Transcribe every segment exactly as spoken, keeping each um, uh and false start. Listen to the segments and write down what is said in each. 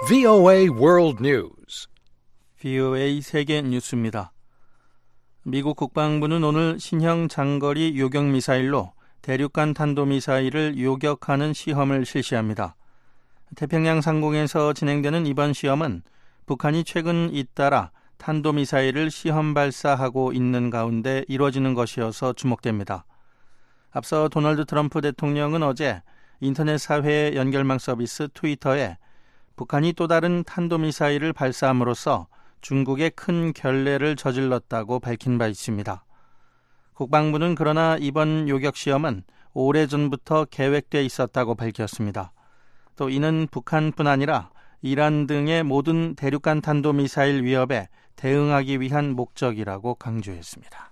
브이오에이 World News. 브이오에이 세계 뉴스입니다. 미국 국방부는 오늘 신형 장거리 요격 미사일로 대륙간 탄도미사일을 요격하는 시험을 실시합니다. 태평양 상공에서 진행되는 이번 시험은 북한이 최근 잇따라 탄도미사일을 시험 발사하고 있는 가운데 이루어지는 것이어서 주목됩니다. 앞서 도널드 트럼프 대통령은 어제 인터넷 사회 연결망 서비스 트위터에 북한이 또 다른 탄도미사일을 발사함으로써 중국에 큰 결례를 저질렀다고 밝힌 바 있습니다. 국방부는 그러나 이번 요격 시험은 오래전부터 계획돼 있었다고 밝혔습니다. 또 이는 북한뿐 아니라 이란 등의 모든 대륙간 탄도미사일 위협에 대응하기 위한 목적이라고 강조했습니다.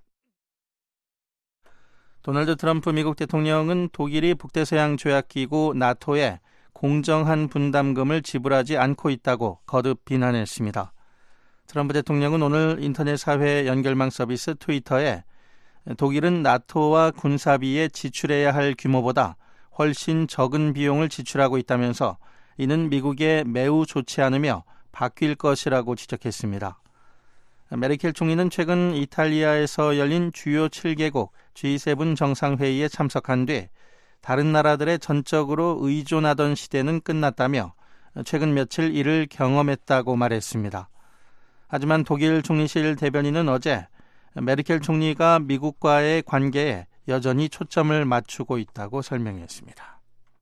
도널드 트럼프 미국 대통령은 독일이 북대서양 조약기구 나토에 공정한 분담금을 지불하지 않고 있다고 거듭 비난했습니다. 트럼프 대통령은 오늘 인터넷 사회 연결망 서비스 트위터에 독일은 나토와 군사비에 지출해야 할 규모보다 훨씬 적은 비용을 지출하고 있다면서 이는 미국에 매우 좋지 않으며 바뀔 것이라고 지적했습니다. 메르켈 총리는 최근 이탈리아에서 열린 주요 칠 개국 지 세븐 정상회의에 참석한 뒤 다른 나라들에 전적으로 의존하던 시대는 끝났다며 최근 며칠 이를 경험했다고 말했습니다. 하지만 독일 총리실 대변인은 어제 메르켈 총리가 미국과의 관계에 여전히 초점을 맞추고 있다고 설명했습니다.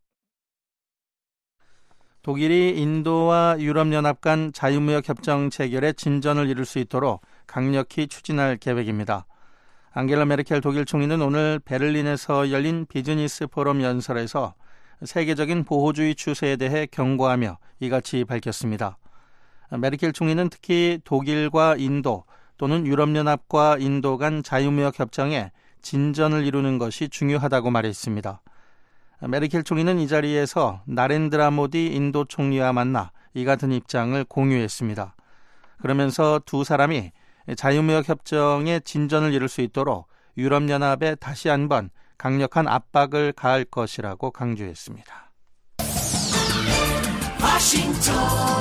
독일이 인도와 유럽연합 간 자유무역 협정 체결에 진전을 이룰 수 있도록 강력히 추진할 계획입니다. 앙겔라 메르켈 독일 총리는 오늘 베를린에서 열린 비즈니스 포럼 연설에서 세계적인 보호주의 추세에 대해 경고하며 이같이 밝혔습니다. 메르켈 총리는 특히 독일과 인도 또는 유럽연합과 인도 간 자유무역 협정에 진전을 이루는 것이 중요하다고 말했습니다. 메르켈 총리는 이 자리에서 나렌드라 모디 인도 총리와 만나 이 같은 입장을 공유했습니다. 그러면서 두 사람이 자유무역 협정에 진전을 이룰 수 있도록 유럽연합에 다시 한번 강력한 압박을 가할 것이라고 강조했습니다. 워싱턴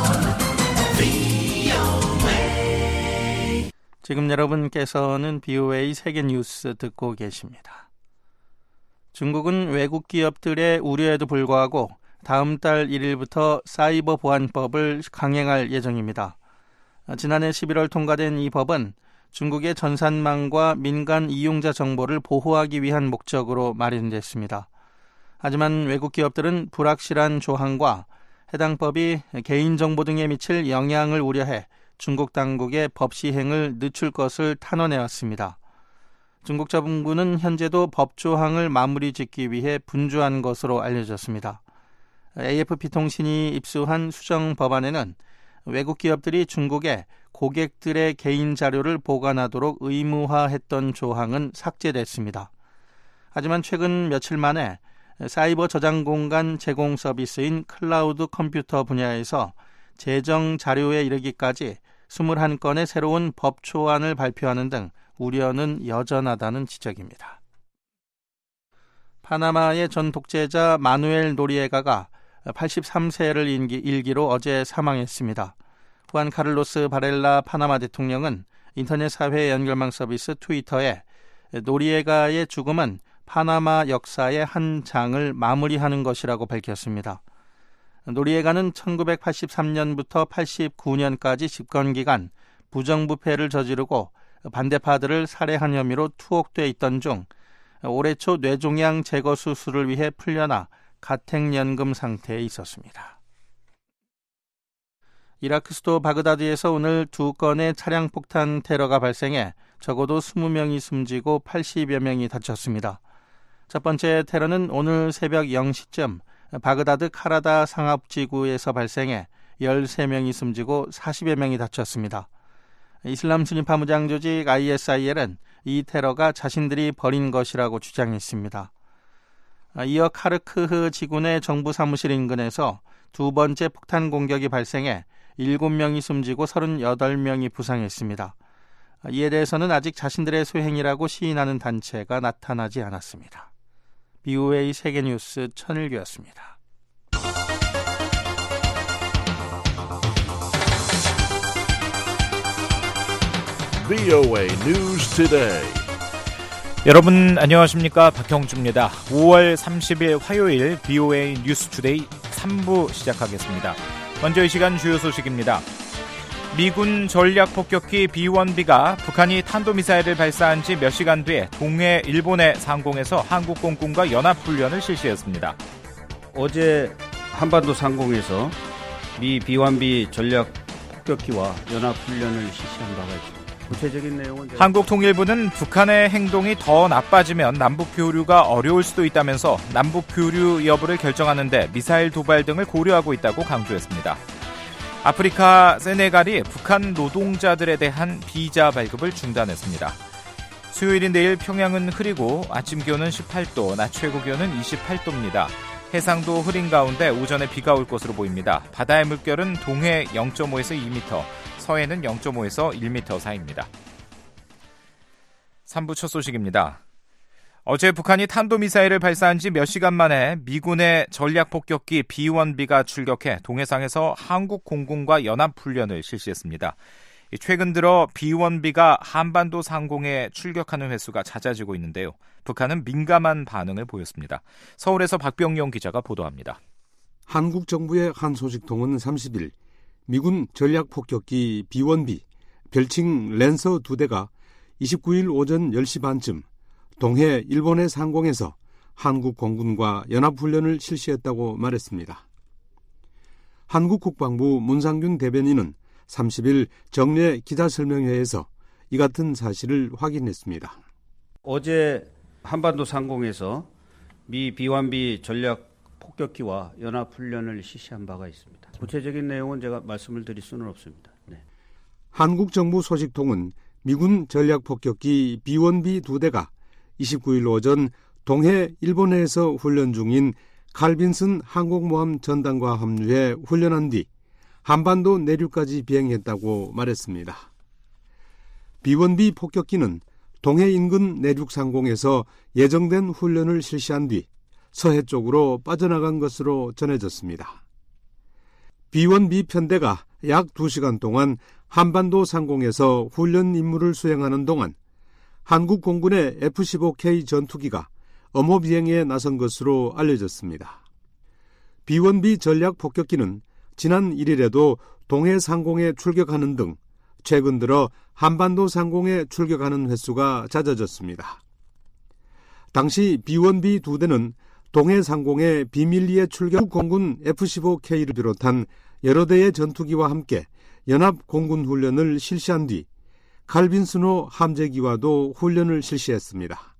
브이오에이. 지금 여러분께서는 브이오에이 세계 뉴스 듣고 계십니다. 중국은 외국 기업들의 우려에도 불구하고 다음 달 일 일부터 사이버 보안법을 강행할 예정입니다. 지난해 십일월 통과된 이 법은 중국의 전산망과 민간 이용자 정보를 보호하기 위한 목적으로 마련됐습니다. 하지만 외국 기업들은 불확실한 조항과 해당 법이 개인정보 등에 미칠 영향을 우려해 중국 당국의 법 시행을 늦출 것을 탄원해왔습니다. 중국 정부는 현재도 법 조항을 마무리 짓기 위해 분주한 것으로 알려졌습니다. 에이에프피 통신이 입수한 수정 법안에는 외국 기업들이 중국에 고객들의 개인 자료를 보관하도록 의무화했던 조항은 삭제됐습니다. 하지만 최근 며칠 만에 사이버 저장 공간 제공 서비스인 클라우드 컴퓨터 분야에서 재정 자료에 이르기까지 이십일 건의 새로운 법 초안을 발표하는 등 우려는 여전하다는 지적입니다. 파나마의 전 독재자 마누엘 노리에가가 팔십삼 세를 일기로 어제 사망했습니다. 후안 카를로스 바렐라 파나마 대통령은 인터넷 사회 연결망 서비스 트위터에 노리에가의 죽음은 파나마 역사의 한 장을 마무리하는 것이라고 밝혔습니다. 노리에가는 천구백팔십삼 년부터 팔십구 년까지 집권 기간 부정부패를 저지르고 반대파들을 살해한 혐의로 투옥돼 있던 중 올해 초 뇌종양 제거 수술을 위해 풀려나 가택연금 상태에 있었습니다. 이라크 수도 바그다드에서 오늘 두 건의 차량 폭탄 테러가 발생해 적어도 이십 명이 숨지고 팔십여 명이 다쳤습니다. 첫 번째 테러는 오늘 새벽 영 시쯤 바그다드 카라다 상업지구에서 발생해 열세 명이 숨지고 사십여 명이 다쳤습니다. 이슬람 순위파 무장 조직 아이에스아이엘은 이 테러가 자신들이 벌인 것이라고 주장했습니다. 이어 카르크흐 지구내 정부 사무실 인근에서 두 번째 폭탄 공격이 발생해 일곱 명이 숨지고 서른여덟 명이 부상했습니다. 이에 대해서는 아직 자신들의 소행이라고 시인하는 단체가 나타나지 않았습니다. 브이오에이 세계뉴스 천일규였습니다. 브이오에이 News Today. 여러분 안녕하십니까, 박형주입니다. 오월 삼십일 화요일 브이오에이 뉴스 투데이 삼 부 시작하겠습니다. 먼저 이 시간 주요 소식입니다. 미군 전략폭격기 비 원 비가 북한이 탄도미사일을 발사한 지 몇 시간 뒤에 동해 일본의 상공에서 한국 공군과 연합훈련을 실시했습니다. 어제 한반도 상공에서 미 비 원 비 전략폭격기와 연합훈련을 실시한 바가 있습니다. 구체적인 내용은 한국통일부는 북한의 행동이 더 나빠지면 남북교류가 어려울 수도 있다면서 남북교류 여부를 결정하는 데 미사일 도발 등을 고려하고 있다고 강조했습니다. 아프리카 세네갈이 북한 노동자들에 대한 비자 발급을 중단했습니다. 수요일인 내일 평양은 흐리고 아침 기온은 십팔 도, 낮 최고 기온은 이십팔 도입니다. 해상도 흐린 가운데 오전에 비가 올 것으로 보입니다. 바다의 물결은 동해 영 점 오에서 이 미터, 서해는 영 점 오에서 일 미터 사이입니다. 삼 부 첫 소식입니다. 어제 북한이 탄도미사일을 발사한 지 몇 시간 만에 미군의 전략폭격기 비 원 비가 출격해 동해상에서 한국 공군과 연합훈련을 실시했습니다. 최근 들어 비 원 비가 한반도 상공에 출격하는 횟수가 잦아지고 있는데요. 북한은 민감한 반응을 보였습니다. 서울에서 박병용 기자가 보도합니다. 한국 정부의 한 소식통은 삼십일 미군 전략폭격기 비 원 비, 별칭 랜서 두 대가 이십구일 오전 열 시 반쯤 동해 일본의 상공에서 한국 공군과 연합훈련을 실시했다고 말했습니다. 한국 국방부 문상균 대변인은 삼십일 정례 기자설명회에서 이 같은 사실을 확인했습니다. 어제 한반도 상공에서 미 비 원 비 전략폭격기와 연합훈련을 실시한 바가 있습니다. 구체적인 내용은 제가 말씀을 드릴 수는 없습니다. 네. 한국 정부 소식통은 미군 전략폭격기 비 원 비 두 대가 이십구일 오전 동해 일본해에서 훈련 중인 칼빈슨 항공모함 전단과 합류해 훈련한 뒤 한반도 내륙까지 비행했다고 말했습니다. 비 원 비 폭격기는 동해 인근 내륙 상공에서 예정된 훈련을 실시한 뒤 서해 쪽으로 빠져나간 것으로 전해졌습니다. 비 원 비 편대가 약 두 시간 동안 한반도 상공에서 훈련 임무를 수행하는 동안 한국 공군의 에프 십오 케이 전투기가 엄호 비행에 나선 것으로 알려졌습니다. 비 원 비 전략 폭격기는 지난 일 일에도 동해 상공에 출격하는 등 최근 들어 한반도 상공에 출격하는 횟수가 잦아졌습니다. 당시 비 원 비 두 대는 동해 상공에 비밀리에 출격 공군 에프 십오 케이를 비롯한 여러 대의 전투기와 함께 연합 공군 훈련을 실시한 뒤 칼빈스호 함재기와도 훈련을 실시했습니다.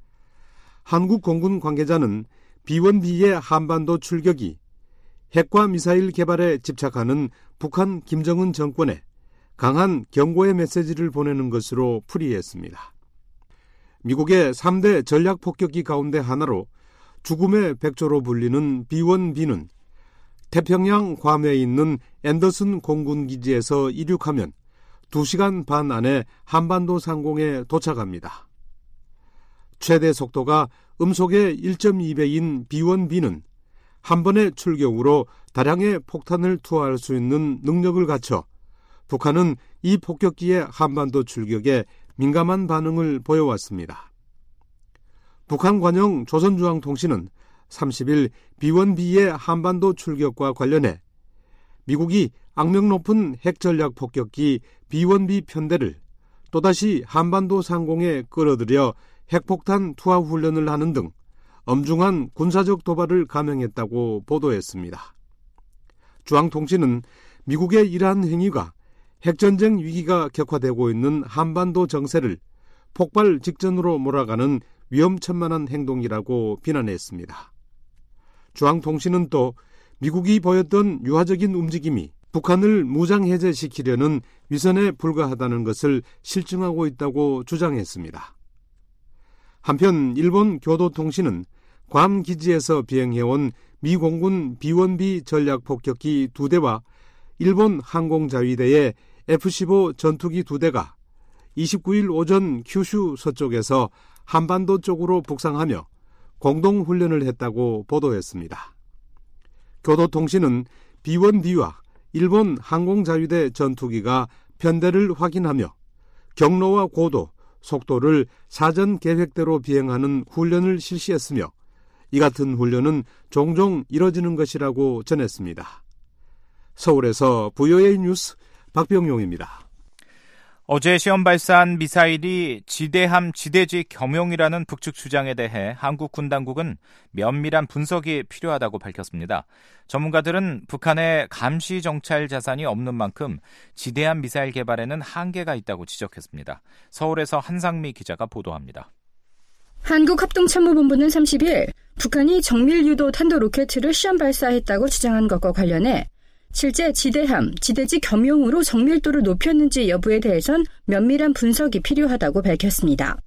한국 공군 관계자는 비 원 비의 한반도 출격이 핵과 미사일 개발에 집착하는 북한 김정은 정권에 강한 경고의 메시지를 보내는 것으로 풀이했습니다. 미국의 삼 대 전략폭격기 가운데 하나로 죽음의 백조로 불리는 비 원 비는 태평양 괌에 있는 앤더슨 공군기지에서 이륙하면 두 시간 반 안에 한반도 상공에 도착합니다. 최대 속도가 음속의 일 점 이 배인 비 원 비는 한 번의 출격으로 다량의 폭탄을 투하할 수 있는 능력을 갖춰 북한은 이 폭격기의 한반도 출격에 민감한 반응을 보여왔습니다. 북한 관영 조선중앙통신은 삼십일 비 원 비의 한반도 출격과 관련해 미국이 악명 높은 핵전략 폭격기 비 원 비 편대를 또다시 한반도 상공에 끌어들여 핵폭탄 투하 훈련을 하는 등 엄중한 군사적 도발을 감행했다고 보도했습니다. 중앙통신은 미국의 이러한 행위가 핵전쟁 위기가 격화되고 있는 한반도 정세를 폭발 직전으로 몰아가는 위험천만한 행동이라고 비난했습니다. 중앙통신은 또 미국이 보였던 유화적인 움직임이 북한을 무장해제시키려는 위선에 불과하다는 것을 실증하고 있다고 주장했습니다. 한편 일본 교도통신은 괌 기지에서 비행해온 미 공군 비 원 비 전략폭격기 두 대와 일본 항공자위대의 에프 십오 전투기 두 대가 이십구일 오전 큐슈 서쪽에서 한반도 쪽으로 북상하며 공동훈련을 했다고 보도했습니다. 교도통신은 비 원 비와 일본 항공자위대 전투기가 편대를 확인하며 경로와 고도, 속도를 사전 계획대로 비행하는 훈련을 실시했으며 이 같은 훈련은 종종 이뤄지는 것이라고 전했습니다. 서울에서 브이오에이 뉴스 박병용입니다. 어제 시험 발사한 미사일이 지대함 지대지 겸용이라는 북측 주장에 대해 한국 군 당국은 면밀한 분석이 필요하다고 밝혔습니다. 전문가들은 북한의 감시 정찰 자산이 없는 만큼 지대함 미사일 개발에는 한계가 있다고 지적했습니다. 서울에서 한상미 기자가 보도합니다. 한국합동참모본부는 삼십일 북한이 정밀유도 탄도 로켓을 시험 발사했다고 주장한 것과 관련해 실제 지대함, 지대지 겸용으로 정밀도를 높였는지 여부에 대해선 면밀한 분석이 필요하다고 밝혔습니다.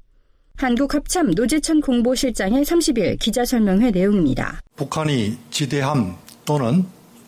한국합참 노재천 공보실장의 삼십일 기자설명회 내용입니다. 북한이 지대함 또는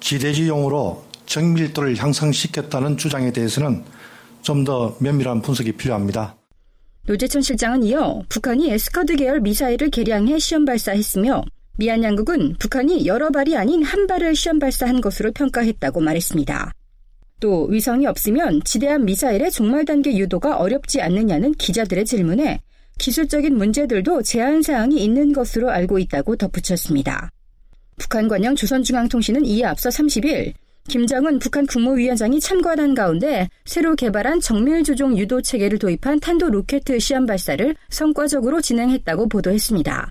지대지용으로 정밀도를 향상시켰다는 주장에 대해서는 좀 더 면밀한 분석이 필요합니다. 노재천 실장은 이어 북한이 에스커드 계열 미사일을 개량해 시험 발사했으며 미얀 양국은 북한이 여러 발이 아닌 한 발을 시험 발사한 것으로 평가했다고 말했습니다. 또 위성이 없으면 지대함 미사일의 종말 단계 유도가 어렵지 않느냐는 기자들의 질문에 기술적인 문제들도 제한 사항이 있는 것으로 알고 있다고 덧붙였습니다. 북한 관영 조선중앙통신은 이에 앞서 삼십일 김정은 북한 국무위원장이 참관한 가운데 새로 개발한 정밀 조종 유도 체계를 도입한 탄도 로켓 시험 발사를 성과적으로 진행했다고 보도했습니다.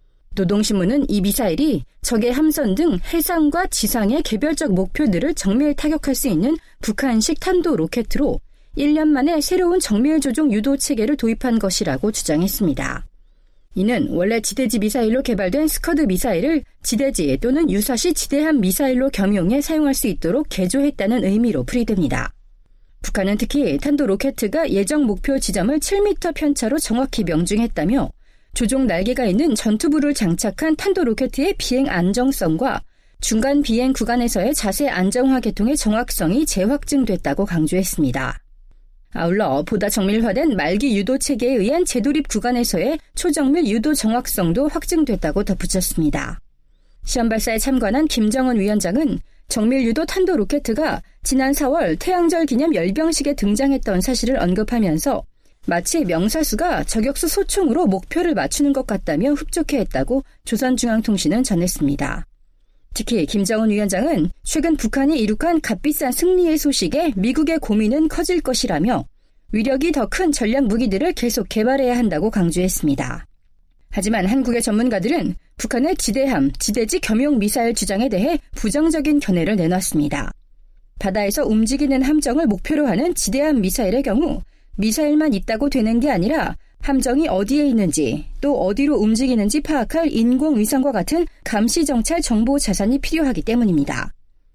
노동신문은 이 미사일이 적의 함선 등 해상과 지상의 개별적 목표들을 정밀 타격할 수 있는 북한식 탄도 로켓으로 일 년 만에 새로운 정밀 조종 유도 체계를 도입한 것이라고 주장했습니다. 이는 원래 지대지 미사일로 개발된 스커드 미사일을 지대지 또는 유사시 지대함 미사일로 겸용해 사용할 수 있도록 개조했다는 의미로 풀이됩니다. 북한은 특히 탄도 로켓가 예정 목표 지점을 칠 미터 편차로 정확히 명중했다며 조종 날개가 있는 전투부를 장착한 탄도 로켓의 비행 안정성과 중간 비행 구간에서의 자세 안정화 계통의 정확성이 재확증됐다고 강조했습니다. 아울러 보다 정밀화된 말기 유도 체계에 의한 재돌입 구간에서의 초정밀 유도 정확성도 확증됐다고 덧붙였습니다. 시험 발사에 참관한 김정은 위원장은 정밀 유도 탄도 로켓가 지난 사월 태양절 기념 열병식에 등장했던 사실을 언급하면서 마치 명사수가 저격수 소총으로 목표를 맞추는 것 같다며 흡족해했다고 조선중앙통신은 전했습니다. 특히 김정은 위원장은 최근 북한이 이룩한 값비싼 승리의 소식에 미국의 고민은 커질 것이라며 위력이 더 큰 전략 무기들을 계속 개발해야 한다고 강조했습니다. 하지만 한국의 전문가들은 북한의 지대함, 지대지 겸용 미사일 주장에 대해 부정적인 견해를 내놨습니다. 바다에서 움직이는 함정을 목표로 하는 지대함 미사일의 경우 미사일만 있다고 되는 게 아니라 함정이 어디에 있는지 또 어디로 움직이는지 파악할 인공위성과 같은 감시정찰 정보 자산이 필요하기 때문입니다.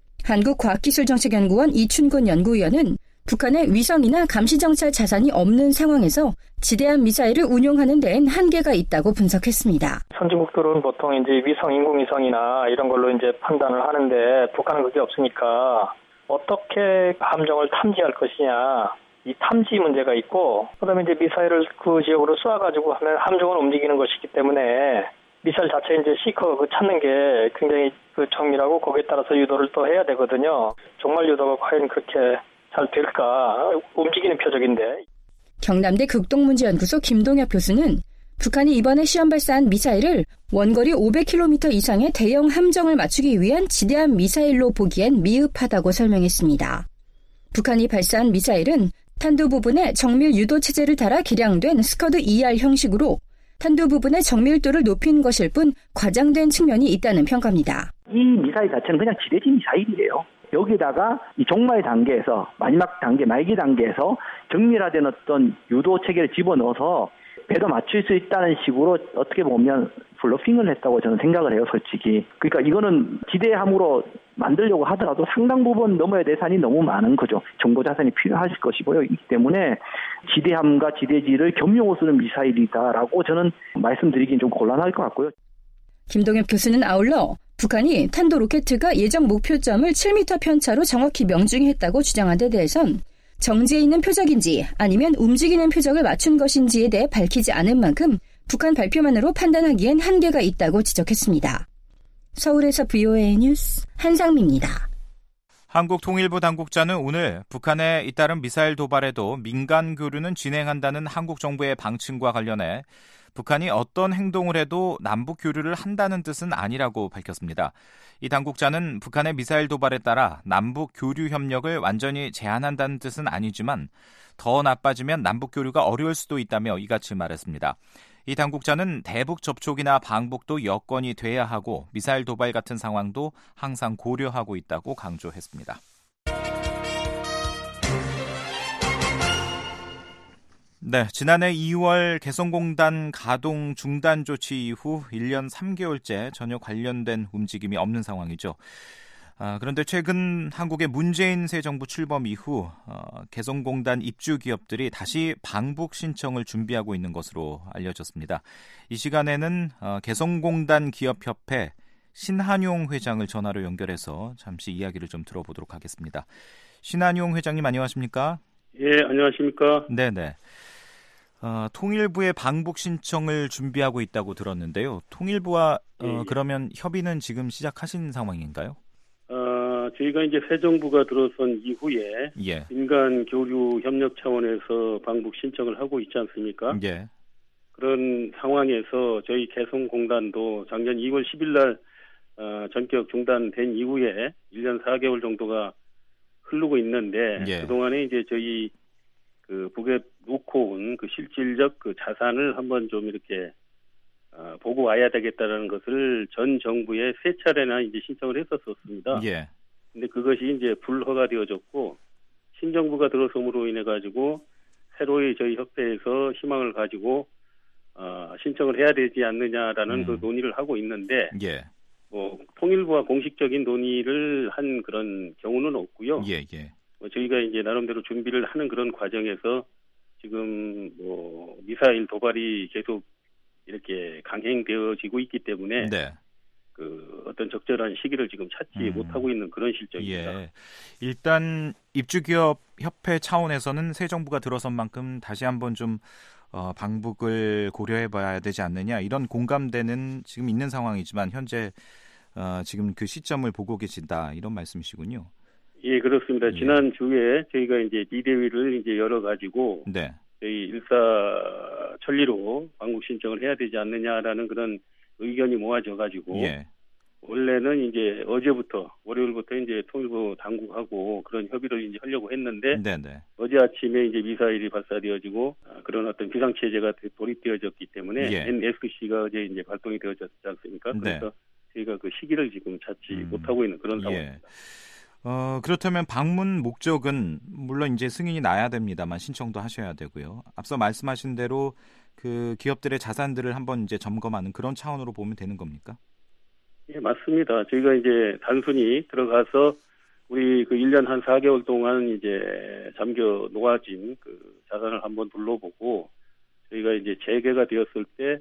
한국과학기술정책연구원 이춘곤 연구위원은 북한의 위성이나 감시정찰 자산이 없는 상황에서 지대함 미사일을 운용하는 데엔 한계가 있다고 분석했습니다. 선진국들은 보통 이제 위성, 인공위성이나 이런 걸로 이제 판단을 하는데 북한은 그게 없으니까 어떻게 함정을 탐지할 것이냐. 이 탐지 문제가 있고 그다음에 이제 미사일을 그 지역으로 쏘아가지고 하면 함정은 움직이는 것이기 때문에 미사일 자체 이제 시커 그 찾는 게 굉장히 그 정밀하고 거기에 따라서 유도를 또 해야 되거든요. 정말 유도가 과연 그렇게 잘 될까? 움직이는 표적인데. 경남대 극동문제연구소 김동엽 교수는 북한이 이번에 시험 발사한 미사일을 원거리 오백 킬로미터 이상의 대형 함정을 맞추기 위한 지대함 미사일로 보기엔 미흡하다고 설명했습니다. 북한이 발사한 미사일은 탄도 부분에 정밀 유도 체제를 달아 개량된 스커드 이알 형식으로 탄도 부분의 정밀도를 높인 것일 뿐 과장된 측면이 있다는 평가입니다. 이 미사일 자체는 그냥 지대지 미사일이에요. 여기다가 이 종말 단계에서 마지막 단계, 말기 단계에서 정밀화된 어떤 유도 체계를 집어넣어서 배도 맞출 수 있다는 식으로 어떻게 보면 블러핑을 했다고 저는 생각을 해요, 솔직히. 그러니까 이거는 지대함으로 만들려고 하더라도 상당 부분 넘어야 대산이 너무 많은 거죠. 정보 자산이 필요하실 것이고요. 이기 때문에 지대함과 지대지를 겸용으로 쓰는 미사일이다라고 저는 말씀드리긴 좀 곤란할 것 같고요. 김동엽 교수는 아울러 북한이 탄도 로켓가 예정 목표점을 칠 미터 편차로 정확히 명중했다고 주장한 데 대해선 정지해 있는 표적인지 아니면 움직이는 표적을 맞춘 것인지에 대해 밝히지 않은 만큼 북한 발표만으로 판단하기엔 한계가 있다고 지적했습니다. 서울에서 브이오에이 뉴스 한상미입니다. 한국통일부 당국자는 오늘 북한에 잇따른 미사일 도발에도 민간 교류는 진행한다는 한국 정부의 방침과 관련해 북한이 어떤 행동을 해도 남북 교류를 한다는 뜻은 아니라고 밝혔습니다. 이 당국자는 북한의 미사일 도발에 따라 남북 교류 협력을 완전히 제한한다는 뜻은 아니지만 더 나빠지면 남북 교류가 어려울 수도 있다며 이같이 말했습니다. 이 당국자는 대북 접촉이나 방북도 여건이 돼야 하고 미사일 도발 같은 상황도 항상 고려하고 있다고 강조했습니다. 네, 지난해 이월 개성공단 가동 중단 조치 이후 일 년 삼 개월째 전혀 관련된 움직임이 없는 상황이죠. 아, 그런데 최근 한국의 문재인 새 정부 출범 이후 어, 개성공단 입주 기업들이 다시 방북 신청을 준비하고 있는 것으로 알려졌습니다. 이 시간에는 어, 개성공단 기업협회 신한용 회장을 전화로 연결해서 잠시 이야기를 좀 들어보도록 하겠습니다. 신한용 회장님 안녕하십니까? 예, 안녕하십니까? 네네. 어, 통일부의 방북 신청을 준비하고 있다고 들었는데요. 통일부와 어, 예, 예. 그러면 협의는 지금 시작하신 상황인가요? 어, 저희가 이제 새 정부가 들어선 이후에 예. 민간 교류 협력 차원에서 방북 신청을 하고 있지 않습니까? 예. 그런 상황에서 저희 개성공단도 작년 이월 십일 날 어, 전격 중단된 이후에 일 년 사 개월 정도가 흐르고 있는데 예. 그동안에 이제 저희 그 북에 놓고 온 그 실질적 그 자산을 한번 좀 이렇게 어, 보고 와야 되겠다라는 것을 전 정부에 세 차례나 이제 신청을 했었었습니다. 예. 근데 그것이 이제 불허가 되어졌고 신정부가 들어섬으로 인해 가지고 새로이 저희 협회에서 희망을 가지고 어, 신청을 해야 되지 않느냐라는 음. 그 논의를 하고 있는데 예. 뭐 통일부와 공식적인 논의를 한 그런 경우는 없고요. 예, 예. 뭐 저희가 이제 나름대로 준비를 하는 그런 과정에서 지금 뭐 미사일 도발이 계속 이렇게 강행되어지고 있기 때문에 네. 그 어떤 적절한 시기를 지금 찾지 음. 못하고 있는 그런 실정입니다. 예. 일단 입주기업 협회 차원에서는 새 정부가 들어선 만큼 다시 한번 좀 어, 방북을 고려해봐야 되지 않느냐 이런 공감대는 지금 있는 상황이지만 현재 어, 지금 그 시점을 보고 계신다 이런 말씀이시군요. 예, 그렇습니다. 예. 지난 주에 저희가 이제 비대위를 이제 열어가지고 네. 저희 일사천리로 방북 신청을 해야 되지 않느냐라는 그런 의견이 모아져가지고 예. 원래는 이제 어제부터 월요일부터 이제 통일부 당국하고 그런 협의를 이제 하려고 했는데 네네. 어제 아침에 이제 미사일이 발사되어지고 그런 어떤 비상 체제가 돌입되어졌기 때문에 예. 엔에스씨가 어제 이제 발동이 되어졌지 않습니까? 그래서 네. 저희가 그 시기를 지금 찾지 음. 못하고 있는 그런 예. 상황입니다. 어, 그렇다면 방문 목적은 물론 이제 승인이 나야 됩니다만 신청도 하셔야 되고요. 앞서 말씀하신 대로 그 기업들의 자산들을 한번 이제 점검하는 그런 차원으로 보면 되는 겁니까? 예, 맞습니다. 저희가 이제 단순히 들어가서 우리 그 일 년 한 사 개월 동안 이제 잠겨 놓아진 그 자산을 한번 둘러보고 저희가 이제 재개가 되었을 때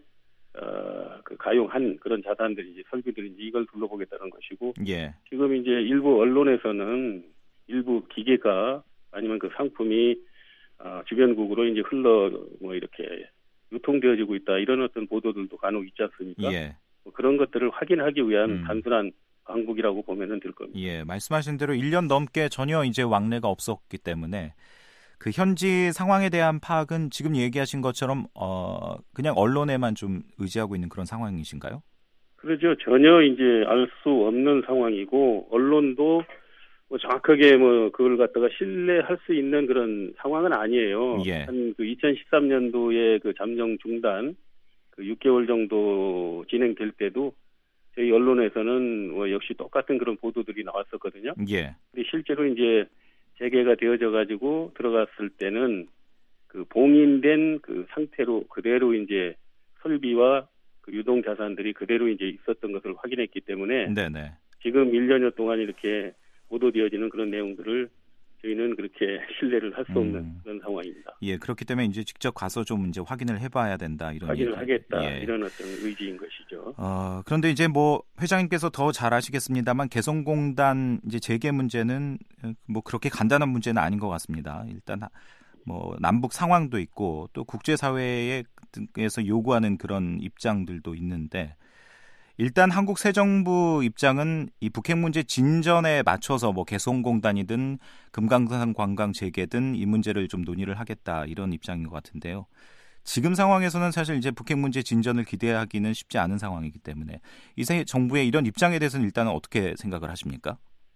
어, 그 가용한 그런 자산들이 이제 설비들인지 이걸 둘러보겠다는 것이고, 예. 지금 이제 일부 언론에서는 일부 기계가 아니면 그 상품이 어, 주변국으로 이제 흘러 뭐 이렇게 유통되어지고 있다 이런 어떤 보도들도 간혹 있지 않습니까? 예. 뭐 그런 것들을 확인하기 위한 음. 단순한 방북이라고 보면은 될 겁니다. 예, 말씀하신 대로 일 년 넘게 전혀 이제 왕래가 없었기 때문에. 그 현지 상황에 대한 파악은 지금 얘기하신 것처럼 어 그냥 언론에만 좀 의지하고 있는 그런 상황이신가요? 그렇죠. 전혀 이제 알 수 없는 상황이고 언론도 뭐 정확하게 뭐 그걸 갖다가 신뢰할 수 있는 그런 상황은 아니에요. 예. 한 그 이천십삼 년도에 그 잠정 중단 그 육 개월 정도 진행될 때도 저희 언론에서는 뭐 역시 똑같은 그런 보도들이 나왔었거든요. 예. 근데 실제로 이제 재개가 되어져 가지고 들어갔을 때는 그 봉인된 그 상태로 그대로 이제 설비와 그 유동 자산들이 그대로 이제 있었던 것을 확인했기 때문에 네네. 지금 일 년여 동안 이렇게 보도되어지는 그런 내용들을 저희는 그렇게 신뢰를 할 수 없는 음. 그런 상황입니다. 예, 그렇기 때문에 이제 직접 가서 좀 이제 확인을 해봐야 된다 이런 확인을 얘기. 하겠다 예. 이런 어떤 의지인 것이죠. 어, 그런데 이제 뭐 회장님께서 더 잘 아시겠습니다만 개성공단 이제 재개 문제는 뭐 그렇게 간단한 문제는 아닌 것 같습니다. 일단 뭐 남북 상황도 있고 또 국제사회에서 요구하는 그런 입장들도 있는데 일단 한국 새 정부 입장은 이 북핵 문제 진전에 맞춰서 뭐 개성공단이든 금강산 관광 재개든 이 문제를 좀 논의를 하겠다 이런 입장인 것 같은데요. 지금 상황에서는 사실 이제 북핵 문제 진전을 기대하기는 쉽지 않은 상황이기 때문에 이 새 정부의 이런 입장에 대해서는 일단은 어떻게 생각을 하십니까?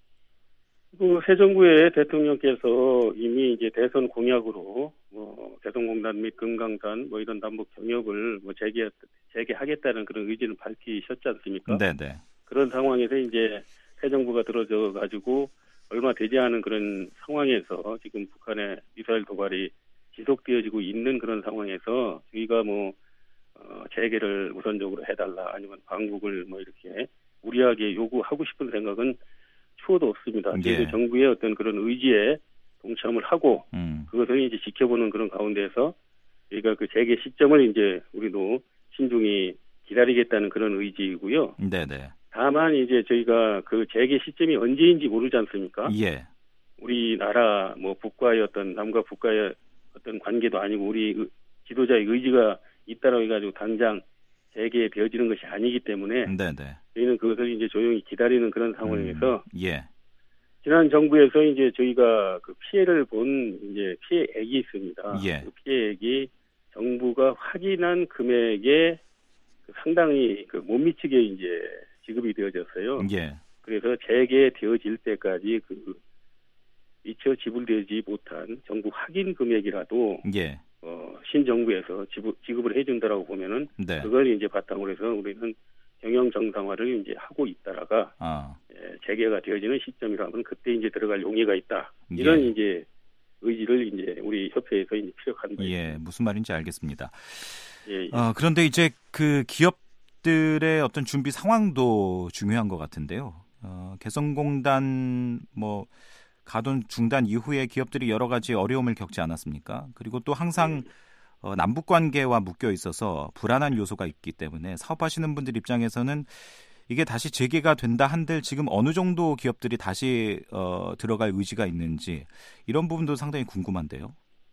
그 새 정부의 대통령께서 이미 이제 대선 공약으로 뭐 개성공단 및 금강산 뭐 이런 남북 경협을 뭐 재개 재개하겠다는 그런 의지를 밝히셨지 않습니까? 네네. 그런 상황에서 이제 새 정부가 들어져 가지고 얼마 되지 않은 그런 상황에서 지금 북한의 미사일 도발이 지속되어지고 있는 그런 상황에서 저희가 뭐 어, 재개를 우선적으로 해달라 아니면 방북을 뭐 이렇게 무리하게 요구하고 싶은 생각은 추호도 없습니다. 예. 저희도 정부의 어떤 그런 의지에 동참을 하고 음. 그것을 이제 지켜보는 그런 가운데서 저희가 그 재개 시점을 이제 우리도 신중히 기다리겠다는 그런 의지이고요. 네네. 다만 이제 저희가 그 재개 시점이 언제인지 모르지 않습니까? 예. 우리나라 뭐 북과의 어떤 남과 북과의 어떤 관계도 아니고 우리 지도자의 의지가 있다라고 해가지고 당장 재개되어지는 것이 아니기 때문에 네네. 저희는 그것을 이제 조용히 기다리는 그런 상황에서 음, 예. 지난 정부에서 이제 저희가 그 피해를 본 이제 피해액이 있습니다. 예. 그 피해액이 정부가 확인한 금액에 상당히 그 못 미치게 이제 지급이 되어졌어요. 예. 그래서 재개되어질 때까지 그 미처 지불되지 못한 정부 확인 금액이라도 예. 어, 신정부에서 지급, 지급을 해준다라고 보면은 네. 그걸 이제 바탕으로 해서 우리는 경영 정상화를 이제 하고 있다라가 아. 예, 재개가 되어지는 시점이라면 그때 이제 들어갈 용의가 있다. 이런 예. 이제 의지를 이제 우리 협회에서 이제 피력한 거예요. 예, 무슨 말인지 알겠습니다. 예, 예. 어, 그런데 이제 그 기업들의 어떤 준비 상황도 중요한 것 같은데요. 어, 개성공단 뭐 가동 중단 이후에 기업들이 여러 가지 어려움을 겪지 않았습니까? 그리고 또 항상 어, 남북 관계와 묶여 있어서 불안한 요소가 있기 때문에 사업하시는 분들 입장에서는 이게 다시 재개가 된다 한들 지금 어느 정도 기업들이 다시 어, 들어갈 의지가 있는지 이런 부분도 상당히 궁금한데요.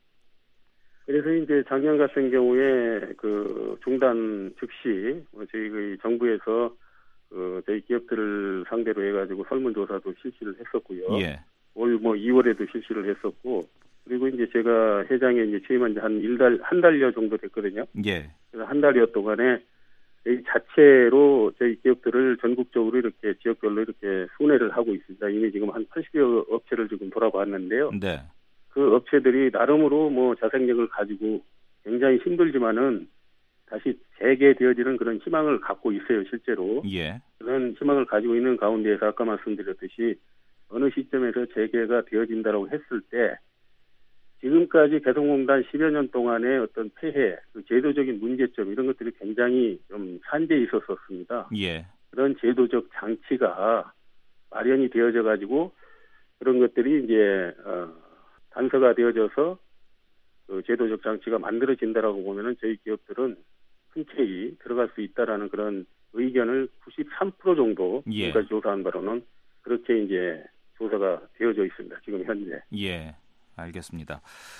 그래서 이제 작년 같은 경우에 그 중단 즉시 저희 그 정부에서 그 저희 기업들을 상대로 해가지고 설문조사도 실시를 했었고요. 예. 올 뭐 이월에도 실시를 했었고 그리고 이제 제가 회장에 이제 취임한 지 한 일달 한 달여 정도 됐거든요. 예. 그래서 한 달여 동안에 저희 자체로 저희 기업들을 전국적으로 이렇게 지역별로 이렇게 순회를 하고 있습니다. 이미 지금 한 팔십여 업체를 지금 돌아봤는데요. 네. 그 업체들이 나름으로 뭐 자생력을 가지고 굉장히 힘들지만은 다시 재개되어지는 그런 희망을 갖고 있어요, 실제로. 예. 그런 희망을 가지고 있는 가운데에서 아까 말씀드렸듯이 어느 시점에서 재개가 되어진다라고 했을 때 지금까지 개성공단 십여 년 동안의 어떤 폐해, 그 제도적인 문제점 이런 것들이 굉장히 좀 산재해 있었었습니다. 예. 그런 제도적 장치가 마련이 되어져 가지고 그런 것들이 이제 어, 단서가 되어져서 그 제도적 장치가 만들어진다라고 보면은 저희 기업들은 흔쾌히 들어갈 수 있다라는 그런 의견을 구십삼 퍼센트 정도 예. 지금까지 조사한 바로는 그렇게 이제 조사가 되어져 있습니다. 지금 현재. 예, 알겠습니다.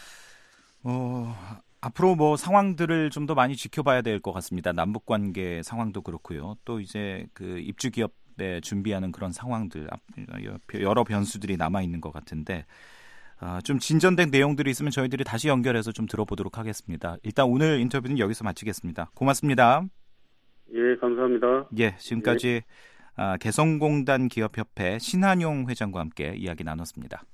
어, 앞으로 뭐 상황들을 좀 더 많이 지켜봐야 될 것 같습니다. 남북 관계 상황도 그렇고요. 또 이제 그 입주 기업에 준비하는 그런 상황들 여러 변수들이 남아 있는 것 같은데 어, 좀 진전된 내용들이 있으면 저희들이 다시 연결해서 좀 들어보도록 하겠습니다. 일단 오늘 인터뷰는 여기서 마치겠습니다. 고맙습니다. 예, 감사합니다. 예, 지금까지 예. 아, 개성공단 기업협회 신한용 회장과 함께 이야기 나눴습니다.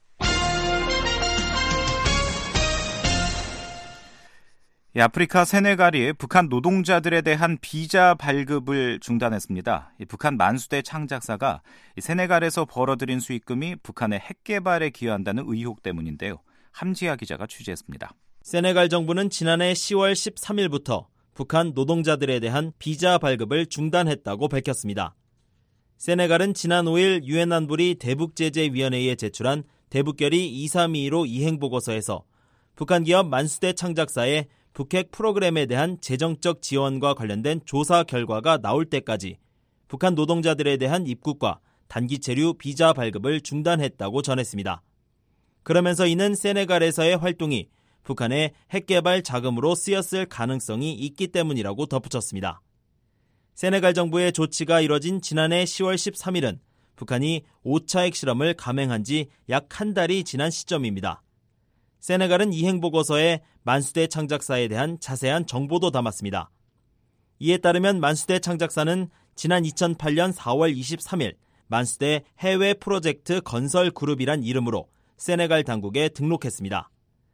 예, 아프리카 세네갈이 북한 노동자들에 대한 비자 발급을 중단했습니다. 이 북한 만수대 창작사가 이 세네갈에서 벌어들인 수익금이 북한의 핵 개발에 기여한다는 의혹 때문인데요. 함지아 기자가 취재했습니다. 세네갈 정부는 지난해 시월 십삼일부터 북한 노동자들에 대한 비자 발급을 중단했다고 밝혔습니다. 세네갈은 지난 오일 유엔 안보리 대북제재위원회에 제출한 대북결의 이삼이이로 이행보고서에서 북한 기업 만수대 창작사의 북핵 프로그램에 대한 재정적 지원과 관련된 조사 결과가 나올 때까지 북한 노동자들에 대한 입국과 단기 체류 비자 발급을 중단했다고 전했습니다. 그러면서 이는 세네갈에서의 활동이 북한의 핵개발 자금으로 쓰였을 가능성이 있기 때문이라고 덧붙였습니다. 세네갈 정부의 조치가 이뤄진 지난해 시월 십삼일은 북한이 오 차 핵실험을 감행한 지 약 한 달이 지난 시점입니다. 세네갈은 이 행보고서에 만수대 창작사에 대한 자세한 정보도 담았습니다. 이에 따르면 만수대 창작사는 지난 이천팔년 사월 이십삼일 만수대 해외 프로젝트 건설 그룹이란 이름으로 세네갈 당국에 등록했습니다.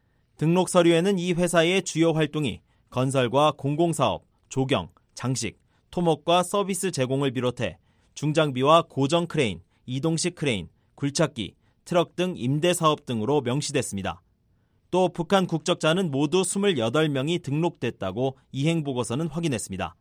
등록 서류에는 이 회사의 주요 활동이 건설과 공공사업, 조경, 장식, 토목과 서비스 제공을 비롯해 중장비와 고정 크레인, 이동식 크레인, 굴착기, 트럭 등 임대 사업 등으로 명시됐습니다. 또 북한 국적자는 모두 이십팔 명이 등록됐다고 이행보고서는 확인했습니다.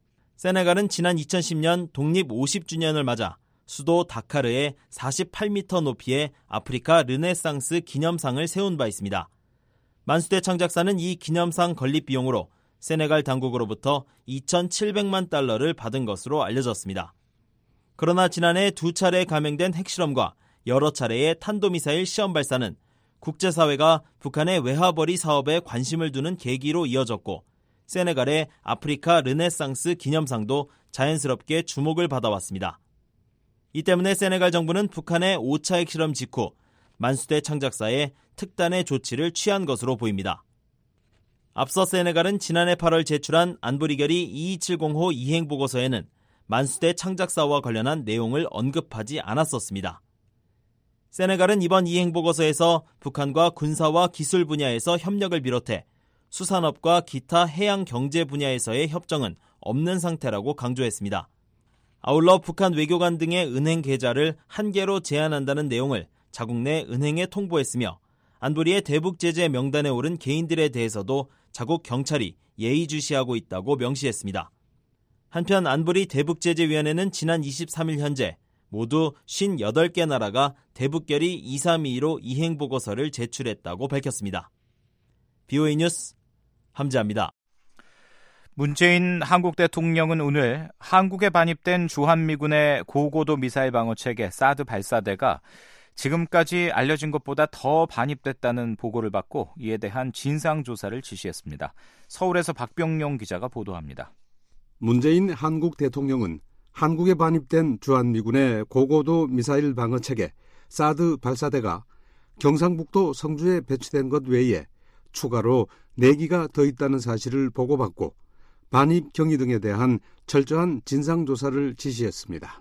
세네갈은 지난 이천십년 독립 오십 주년을 맞아 수도 다카르에 사십팔 미터 높이의 아프리카 르네상스 기념상을 세운 바 있습니다. 만수대 창작사는 이 기념상 건립 비용으로 세네갈 당국으로부터 이천칠백만 달러를 받은 것으로 알려졌습니다. 그러나 지난해 두 차례 감행된 핵실험과 여러 차례의 탄도미사일 시험 발사는 국제사회가 북한의 외화벌이 사업에 관심을 두는 계기로 이어졌고 세네갈의 아프리카 르네상스 기념상도 자연스럽게 주목을 받아왔습니다. 이 때문에 세네갈 정부는 북한의 오 차 핵실험 직후 만수대 창작사에 특단의 조치를 취한 것으로 보입니다. 앞서 세네갈은 지난해 팔월 제출한 안보리결의 이이칠공호 이행보고서에는 만수대 창작사와 관련한 내용을 언급하지 않았었습니다. 세네갈은 이번 이행보고서에서 북한과 군사와 기술 분야에서 협력을 비롯해 수산업과 기타 해양 경제 분야에서의 협정은 없는 상태라고 강조했습니다. 아울러 북한 외교관 등의 은행 계좌를 한 개로 제한한다는 내용을 자국 내 은행에 통보했으며 안보리의 대북 제재 명단에 오른 개인들에 대해서도 자국 경찰이 예의주시하고 있다고 명시했습니다. 한편 안보리 대북제재위원회는 지난 이십삼일 현재 모두 오십팔 개 나라가 대북결의 이삼이이로 이행보고서를 제출했다고 밝혔습니다. 비오에이 뉴스 함지아입니다. 문재인 한국 대통령은 오늘 한국에 반입된 주한미군의 고고도 미사일 방어체계 사드 발사대가 지금까지 알려진 것보다 더 반입됐다는 보고를 받고 이에 대한 진상조사를 지시했습니다. 서울에서 박병용 기자가 보도합니다. 문재인 한국 대통령은 한국에 반입된 주한미군의 고고도 미사일 방어체계 사드 발사대가 경상북도 성주에 배치된 것 외에 추가로 네 기가 더 있다는 사실을 보고받고 반입 경위 등에 대한 철저한 진상조사를 지시했습니다.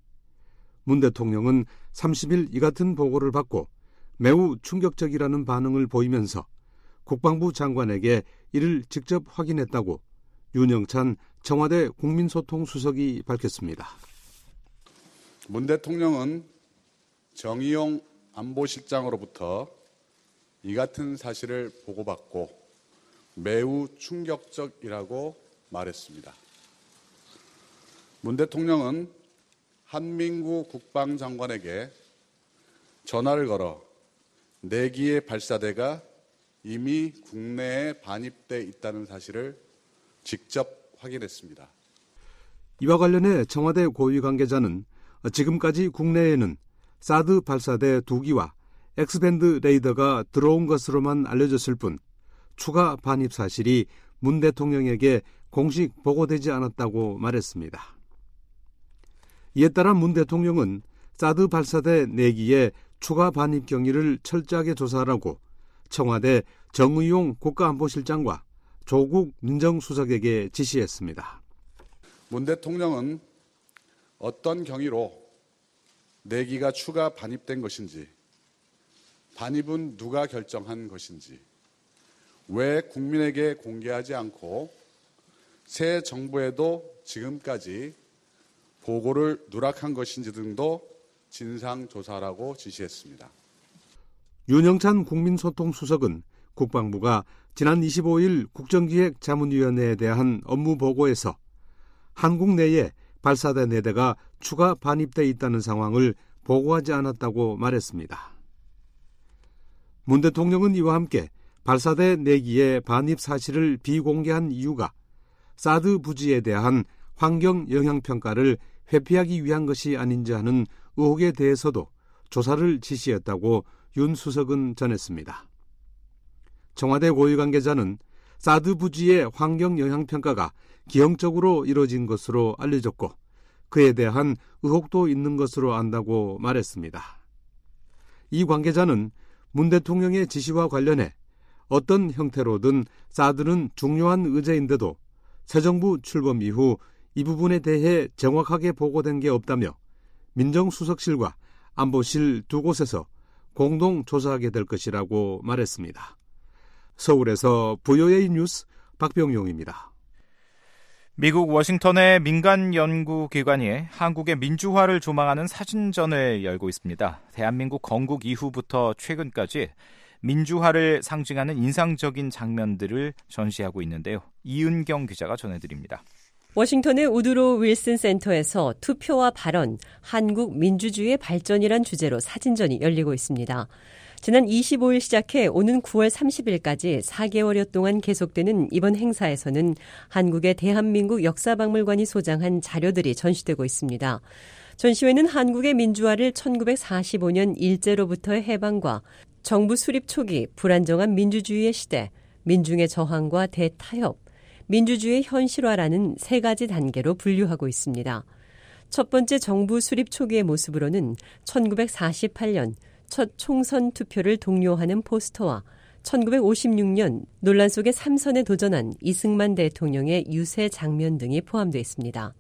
문 대통령은 삼십일 이 같은 보고를 받고 매우 충격적이라는 반응을 보이면서 국방부 장관에게 이를 직접 확인했다고 윤영찬 청와대 국민소통수석이 밝혔습니다. 문 대통령은 정의용 안보실장으로부터 이 같은 사실을 보고받고 매우 충격적이라고 말했습니다. 문 대통령은 한민구 국방장관에게 전화를 걸어 네 기의 발사대가 이미 국내에 반입돼 있다는 사실을 직접 확인했습니다. 이와 관련해 청와대 고위 관계자는 지금까지 국내에는 사드 발사대 두 기와 엑스밴드 레이더가 들어온 것으로만 알려졌을 뿐 추가 반입 사실이 문 대통령에게 공식 보고되지 않았다고 말했습니다. 이에 따라 문 대통령은 사드 발사대 네 기의 추가 반입 경위를 철저하게 조사하라고 청와대 정의용 국가안보실장과 조국 민정수석에게 지시했습니다. 문 대통령은 어떤 경위로 네 기가 추가 반입된 것인지, 반입은 누가 결정한 것인지, 왜 국민에게 공개하지 않고 새 정부에도 지금까지 보고를 누락한 것인지 등도 진상조사라고 지시했습니다. 윤영찬 국민소통수석은 국방부가 지난 이십오일 국정기획자문위원회에 대한 업무 보고에서 한국 내에 발사대 네 대가 추가 반입돼 있다는 상황을 보고하지 않았다고 말했습니다. 문 대통령은 이와 함께 발사대 네 기의 반입 사실을 비공개한 이유가 사드 부지에 대한 환경 영향 평가를 회피하기 위한 것이 아닌지 하는 의혹에 대해서도 조사를 지시했다고 윤 수석은 전했습니다. 청와대 고위 관계자는 사드 부지의 환경 영향 평가가 기형적으로 이뤄진 것으로 알려졌고 그에 대한 의혹도 있는 것으로 안다고 말했습니다. 이 관계자는 문 대통령의 지시와 관련해 어떤 형태로든 사드는 중요한 의제인데도 새 정부 출범 이후 이 부분에 대해 정확하게 보고된 게 없다며 민정수석실과 안보실 두 곳에서 공동 조사하게 될 것이라고 말했습니다. 서울에서 브이오에이 뉴스 박병용입니다. 미국 워싱턴의 민간 연구기관이 한국의 민주화를 조망하는 사진전을 열고 있습니다. 대한민국 건국 이후부터 최근까지 민주화를 상징하는 인상적인 장면들을 전시하고 있는데요. 이은경 기자가 전해드립니다. 워싱턴의 우드로 윌슨 센터에서 투표와 발언, 한국 민주주의의 발전이란 주제로 사진전이 열리고 있습니다. 지난 이십오일 시작해 오는 구월 삼십일까지 사 개월여 동안 계속되는 이번 행사에서는 한국의 대한민국 역사박물관이 소장한 자료들이 전시되고 있습니다. 전시회는 한국의 민주화를 천구백사십오년 일제로부터의 해방과 정부 수립 초기 불안정한 민주주의의 시대, 민중의 저항과 대타협, 민주주의의 현실화라는 세 가지 단계로 분류하고 있습니다. 첫 번째 정부 수립 초기의 모습으로는 천구백사십팔년 첫 총선 투표를 독려하는 포스터와 천구백오십육년 논란 속에 삼선에 도전한 이승만 대통령의 유세 장면 등이 포함되어 있습니다.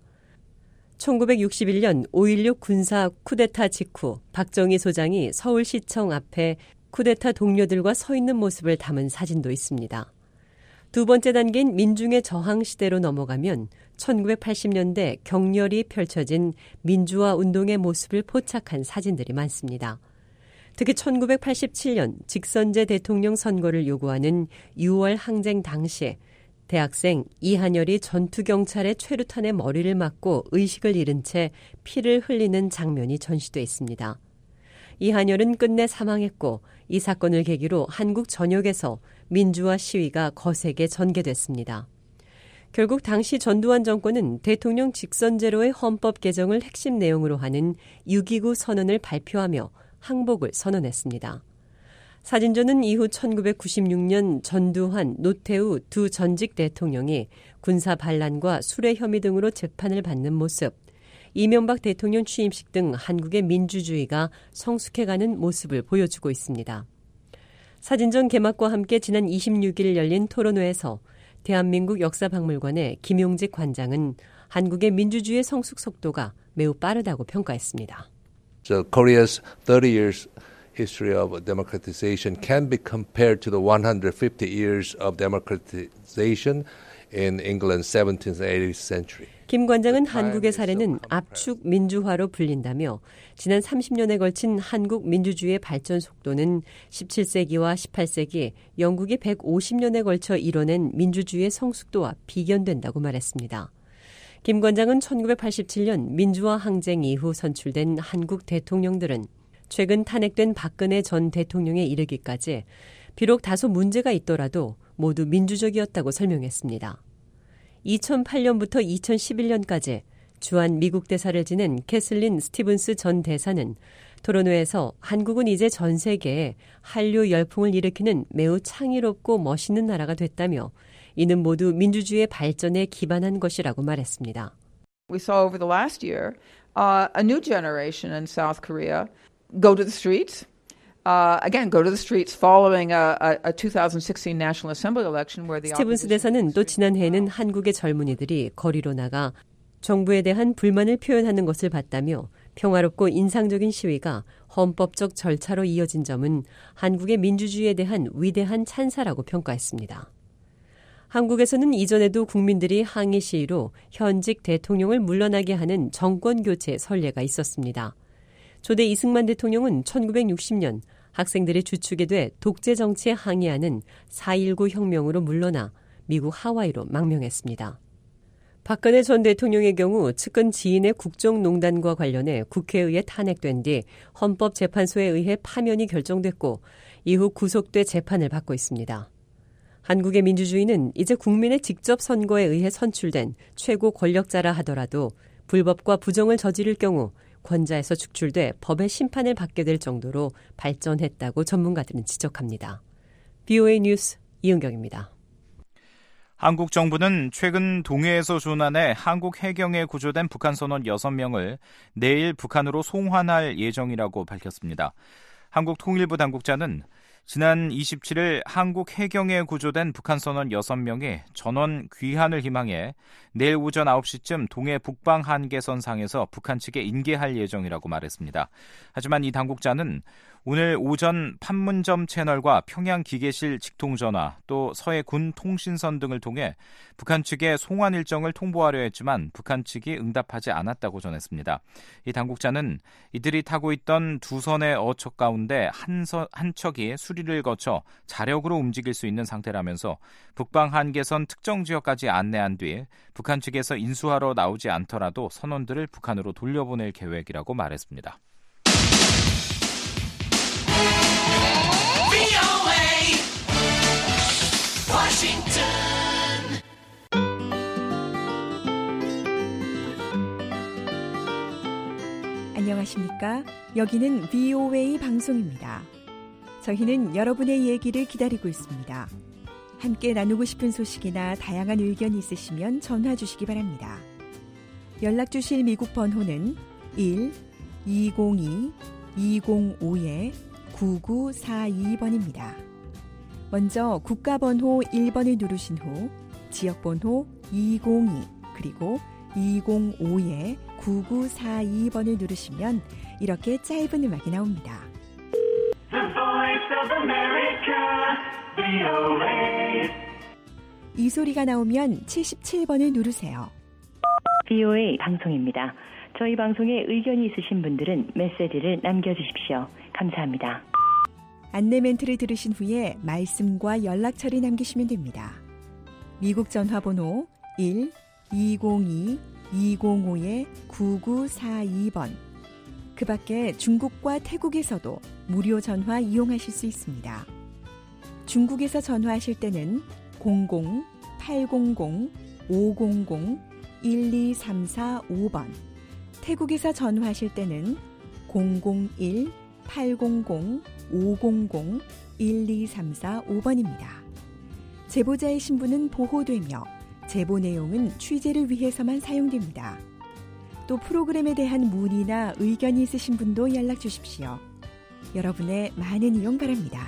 천구백육십일년 오일육 군사 쿠데타 직후 박정희 소장이 서울시청 앞에 쿠데타 동료들과 서 있는 모습을 담은 사진도 있습니다. 두 번째 단계인 민중의 저항 시대로 넘어가면 천구백팔십년대 격렬히 펼쳐진 민주화 운동의 모습을 포착한 사진들이 많습니다. 특히 천구백팔십칠년 직선제 대통령 선거를 요구하는 유월 항쟁 당시에 대학생 이한열이 전투경찰의 최루탄에 머리를 맞고 의식을 잃은 채 피를 흘리는 장면이 전시돼 있습니다. 이한열은 끝내 사망했고 이 사건을 계기로 한국 전역에서 민주화 시위가 거세게 전개됐습니다. 결국 당시 전두환 정권은 대통령 직선제로의 헌법 개정을 핵심 내용으로 하는 육이구 선언을 발표하며 항복을 선언했습니다. 사진전은 이후 천구백구십육년 전두환, 노태우 두 전직 대통령이 군사 반란과 수뢰 혐의 등으로 재판을 받는 모습, 이명박 대통령 취임식 등 한국의 민주주의가 성숙해가는 모습을 보여주고 있습니다. 사진전 개막과 함께 지난 이십육일 열린 토론회에서 대한민국 역사박물관의 김용직 관장은 한국의 민주주의의 성숙 속도가 매우 빠르다고 평가했습니다. So Korea's thirty years history of democratization can be compared to the one hundred fifty years of democratization in England's seventeenth and eighteenth century. 김 관장은 한국의 사례는 압축 민주화로 불린다며 지난 삼십 년에 걸친 한국 민주주의의 발전 속도는 십칠 세기와 십팔 세기 영국이 백오십 년에 걸쳐 이뤄낸 민주주의의 성숙도와 비견된다고 말했습니다. 김 관장은 천구백팔십칠년 민주화 항쟁 이후 선출된 한국 대통령들은 최근 탄핵된 박근혜 전 대통령에 이르기까지 비록 다소 문제가 있더라도 모두 민주적이었다고 설명했습니다. 이천팔년부터 이천십일년까지 주한 미국 대사를 지낸 캐슬린 스티븐스 전 대사는 토론회에서 한국은 이제 전 세계에 한류 열풍을 일으키는 매우 창의롭고 멋있는 나라가 됐다며 이는 모두 민주주의의 발전에 기반한 것이라고 말했습니다. We saw over the last year uh, a new generation in South Korea go to the streets. Uh, again, go to the streets following a, a, a twenty sixteen National Assembly election where the 스티븐스 대사는 또 지난해에는 한국의 젊은이들이 거리로 나가 정부에 대한 불만을 표현하는 것을 봤다며 평화롭고 인상적인 시위가 헌법적 절차로 이어진 점은 한국의 민주주의에 대한 위대한 찬사라고 평가했습니다. 한국에서는 이전에도 국민들이 항의 시위로 현직 대통령을 물러나게 하는 정권 교체 선례가 있었습니다. 초대 이승만 대통령은 천구백육십년 학생들이 주축이 돼 독재 정치에 항의하는 사 일구 혁명으로 물러나 미국 하와이로 망명했습니다. 박근혜 전 대통령의 경우 측근 지인의 국정농단과 관련해 국회의회 탄핵된 뒤 헌법재판소에 의해 파면이 결정됐고 이후 구속돼 재판을 받고 있습니다. 한국의 민주주의는 이제 국민의 직접 선거에 의해 선출된 최고 권력자라 하더라도 불법과 부정을 저지를 경우 권자에서 축출돼 법의 심판을 받게 될 정도로 발전했다고 전문가들은 지적합니다. 브이오에이 뉴스 이은경입니다. 한국 정부는 최근 동해에서 조난해 한국 해경에 구조된 북한 선원 여섯 명을 내일 북한으로 송환할 예정이라고 밝혔습니다. 한국통일부 당국자는 지난 이십칠일 한국 해경에 구조된 북한 선원 여섯 명이 전원 귀환을 희망해 내일 오전 아홉 시쯤 동해 북방 한계선 상에서 북한 측에 인계할 예정이라고 말했습니다. 하지만 이 당국자는 오늘 오전 판문점 채널과 평양 기계실 직통전화 또 서해 군 통신선 등을 통해 북한 측에 송환 일정을 통보하려 했지만 북한 측이 응답하지 않았다고 전했습니다. 이 당국자는 이들이 타고 있던 두 선의 어척 가운데 한, 선, 한 척이 수리를 거쳐 자력으로 움직일 수 있는 상태라면서 북방 한계선 특정 지역까지 안내한 뒤 북한 측에서 인수하러 나오지 않더라도 선원들을 북한으로 돌려보낼 계획이라고 말했습니다. 안녕하십니까? 여기는 브이오에이 방송입니다. 저희는 여러분의 얘기를 기다리고 있습니다. 함께 나누고 싶은 소식이나 다양한 의견이 있으시면 전화 주시기 바랍니다. 연락 주실 미국 번호는 일 이공이 이공오 구구사이 번입니다. 먼저 국가번호 일 번을 누르신 후 지역번호 이공이 그리고 이공오 구구사이 번을 누르시면 이렇게 짧은 음악이 나옵니다. The Voice of America, 브이오에이. 이 소리가 나오면 칠십칠 번을 누르세요. 브이오에이 방송입니다. 저희 방송에 의견이 있으신 분들은 메시지를 남겨주십시오. 감사합니다. 안내 멘트를 들으신 후에 말씀과 연락처를 남기시면 됩니다. 미국 전화번호 일 이공이 이공오 구구사이 번. 그 밖에 중국과 태국에서도 무료 전화 이용하실 수 있습니다. 중국에서 전화하실 때는 공공 팔공공 오공공 일이삼사오 번, 태국에서 전화하실 때는 공공일 팔공공 오공공 일이삼사오 번입니다. 제보자의 신분은 보호되며 제보 내용은 취재를 위해서만 사용됩니다. 또 프로그램에 대한 문의나 의견이 있으신 분도 연락 주십시오. 여러분의 많은 이용 바랍니다.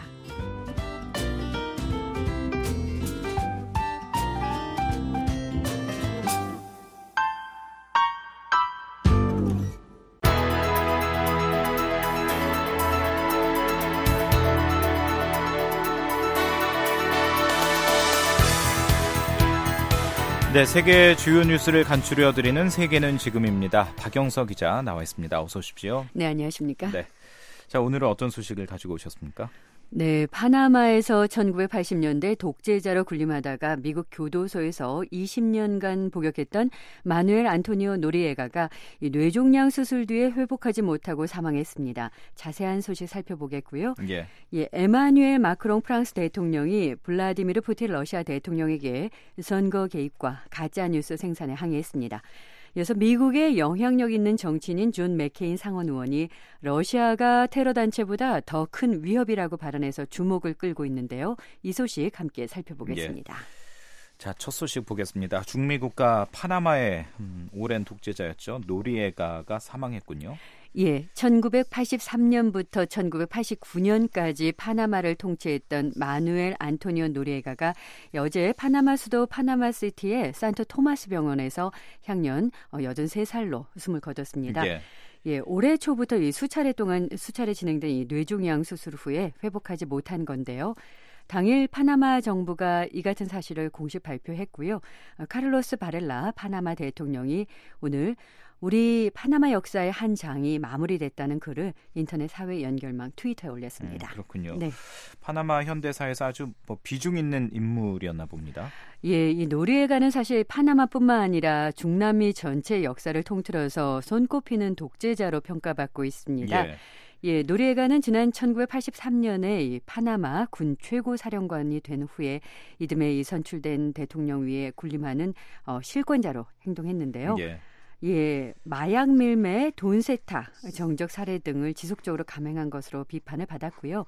네, 세계 주요 뉴스를 간추려드리는 세계는 지금입니다. 박영서 기자 나와 있습니다. 어서 오십시오. 네, 안녕하십니까? 네. 자, 오늘은 어떤 소식을 가지고 오셨습니까? 네, 파나마에서 천구백팔십 년대 독재자로 군림하다가 미국 교도소에서 이십 년간 복역했던 마누엘 안토니오 노리에가가 뇌종양 수술 뒤에 회복하지 못하고 사망했습니다. 자세한 소식 살펴보겠고요. 예. 예, 에마뉴엘 마크롱 프랑스 대통령이 블라디미르 푸틴 러시아 대통령에게 선거 개입과 가짜뉴스 생산에 항의했습니다. 이어서 미국의 영향력 있는 정치인인 존 맥케인 상원 의원이 러시아가 테러 단체보다 더 큰 위협이라고 발언해서 주목을 끌고 있는데요. 이 소식 함께 살펴보겠습니다. 예. 자, 첫 소식 보겠습니다. 중미 국가 파나마의 음, 오랜 독재자였죠. 노리에가가 사망했군요. 예, 천구백팔십삼 년부터 천구백팔십구 년까지 파나마를 통치했던 마누엘 안토니오 노리에가가 어제 파나마 수도 파나마시티의 산토 토마스 병원에서 향년 여든세 살로 숨을 거뒀습니다. 예. 예, 올해 초부터 이 수차례 동안 수차례 진행된 이 뇌종양 수술 후에 회복하지 못한 건데요. 당일 파나마 정부가 이 같은 사실을 공식 발표했고요. 카를로스 바렐라 파나마 대통령이 오늘 우리 파나마 역사의 한 장이 마무리됐다는 글을 인터넷 사회 연결망 트위터에 올렸습니다. 음, 그렇군요. 네. 파나마 현대사에서 아주 뭐 비중 있는 인물이었나 봅니다. 예, 이 노리에가는 사실 파나마뿐만 아니라 중남미 전체 역사를 통틀어서 손꼽히는 독재자로 평가받고 있습니다. 예. 예, 노리에가는 지난 천구백팔십삼 년에 이 파나마 군 최고 사령관이 된 후에 이듬해 이 선출된 대통령 위에 군림하는 어, 실권자로 행동했는데요. 예. 예, 마약 밀매, 돈 세탁, 정적 살해 등을 지속적으로 감행한 것으로 비판을 받았고요.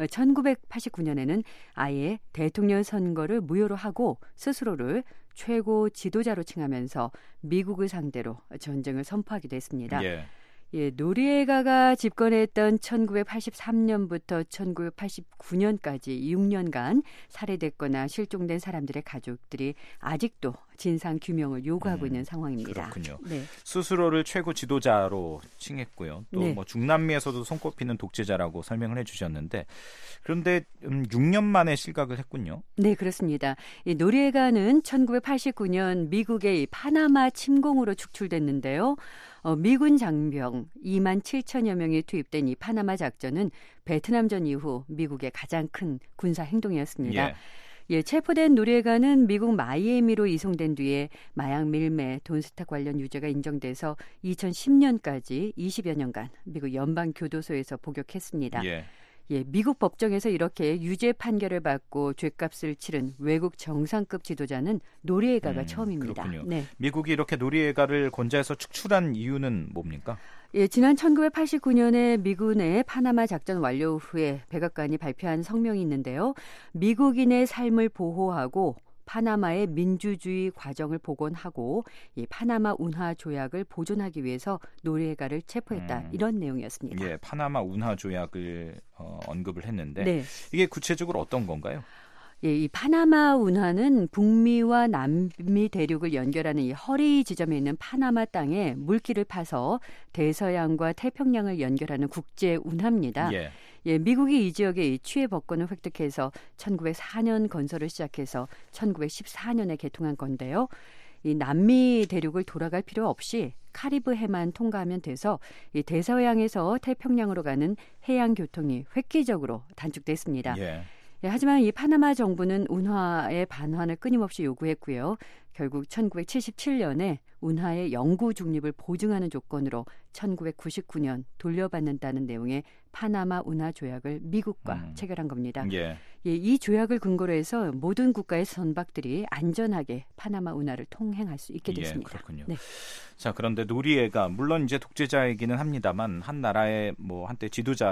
천구백팔십구 년에는 아예 대통령 선거를 무효로 하고 스스로를 최고 지도자로 칭하면서 미국을 상대로 전쟁을 선포하기도 했습니다. 예. 예, 노리에가가 집권했던 천구백팔십삼 년부터 천구백팔십구 년까지 육 년간 살해됐거나 실종된 사람들의 가족들이 아직도 진상 규명을 요구하고 음, 있는 상황입니다. 그렇군요. 네. 스스로를 최고 지도자로 칭했고요. 또 뭐 네. 중남미에서도 손꼽히는 독재자라고 설명을 해주셨는데 그런데 음, 육 년 만에 실각을 했군요. 네, 그렇습니다. 이 노리에가는 천구백팔십구 년 미국의 파나마 침공으로 축출됐는데요. 어, 미군 장병 이만 칠천여 명이 투입된 이 파나마 작전은 베트남전 이후 미국의 가장 큰 군사 행동이었습니다. 예. 예, 체포된 노리에가는 미국 마이애미로 이송된 뒤에 마약 밀매, 돈 세탁 관련 유죄가 인정돼서 이천십 년까지 이십여 년간 미국 연방교도소에서 복역했습니다. 예. 예, 미국 법정에서 이렇게 유죄 판결을 받고 죗값을 치른 외국 정상급 지도자는 노리에가가 음, 처음입니다. 그렇군요. 네. 미국이 이렇게 노리에가를 권좌에서 축출한 이유는 뭡니까? 예, 지난 천구백팔십구 년에 미군의 파나마 작전 완료 후에 백악관이 발표한 성명이 있는데요. 미국인의 삶을 보호하고 파나마의 민주주의 과정을 복원하고 이 파나마 운하 조약을 보존하기 위해서 노리에가를 체포했다. 음, 이런 내용이었습니다. 예, 파나마 운하 조약을 어, 언급을 했는데 네. 이게 구체적으로 어떤 건가요? 예, 이 파나마 운하는 북미와 남미 대륙을 연결하는 이 허리 지점에 있는 파나마 땅에 물길을 파서 대서양과 태평양을 연결하는 국제 운하입니다. 예. 예, 미국이 이 지역의 취해 법권을 획득해서 천구백사 년 건설을 시작해서 천구백십사 년에 개통한 건데요. 이 남미 대륙을 돌아갈 필요 없이 카리브 해만 통과하면 돼서 이 대서양에서 태평양으로 가는 해양 교통이 획기적으로 단축됐습니다. 예. 예, 하지만 이 파나마 정부는 운하의 반환을 끊임없이 요구했고요. 결국 천구백칠십칠 년에 운하의 영구 중립을 보증하는 조건으로 천구백구십구 년 돌려받는다는 내용의 파나마 운하 조약을 미국과 음. 체결한 겁니다. 예. 예, 이 조약을 근거로 해서 모든 국가의 선박들이 안전하게 파나마 운하를 통행할 수 있게 됐습니다. 예, 그렇군요. 네. 자, 그런데 노리에가 물론 이제 독재자이기는 합니다만 한 나라의 뭐 한때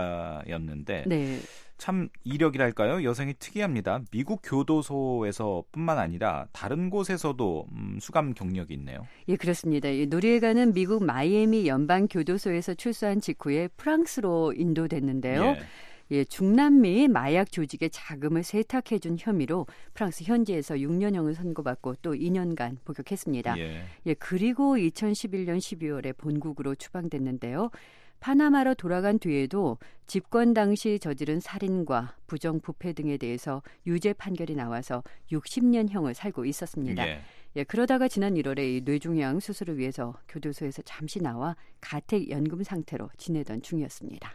지도자였는데 네. 참 이력이랄까요? 여성이 특이합니다. 미국 교도소에서뿐만 아니라 다른 곳에서도 음, 수감 경력이 있네요. 예, 그렇습니다. 이 노리에가는 미국 마이애미 연방교도소에서 출소한 직후에 프랑스로 인도됐는데요. 예. 예, 중남미 마약 조직의 자금을 세탁해준 혐의로 프랑스 현지에서 육 년형을 선고받고 또 이 년간 복역했습니다. 예. 예, 그리고 이천십일 년 십이월에 본국으로 추방됐는데요. 파나마로 돌아간 뒤에도 집권 당시 저지른 살인과 부정부패 등에 대해서 유죄 판결이 나와서 육십 년형을 살고 있었습니다. 예. 예, 그러다가 지난 일월에 이 뇌종양 수술을 위해서 교도소에서 잠시 나와 가택연금 상태로 지내던 중이었습니다.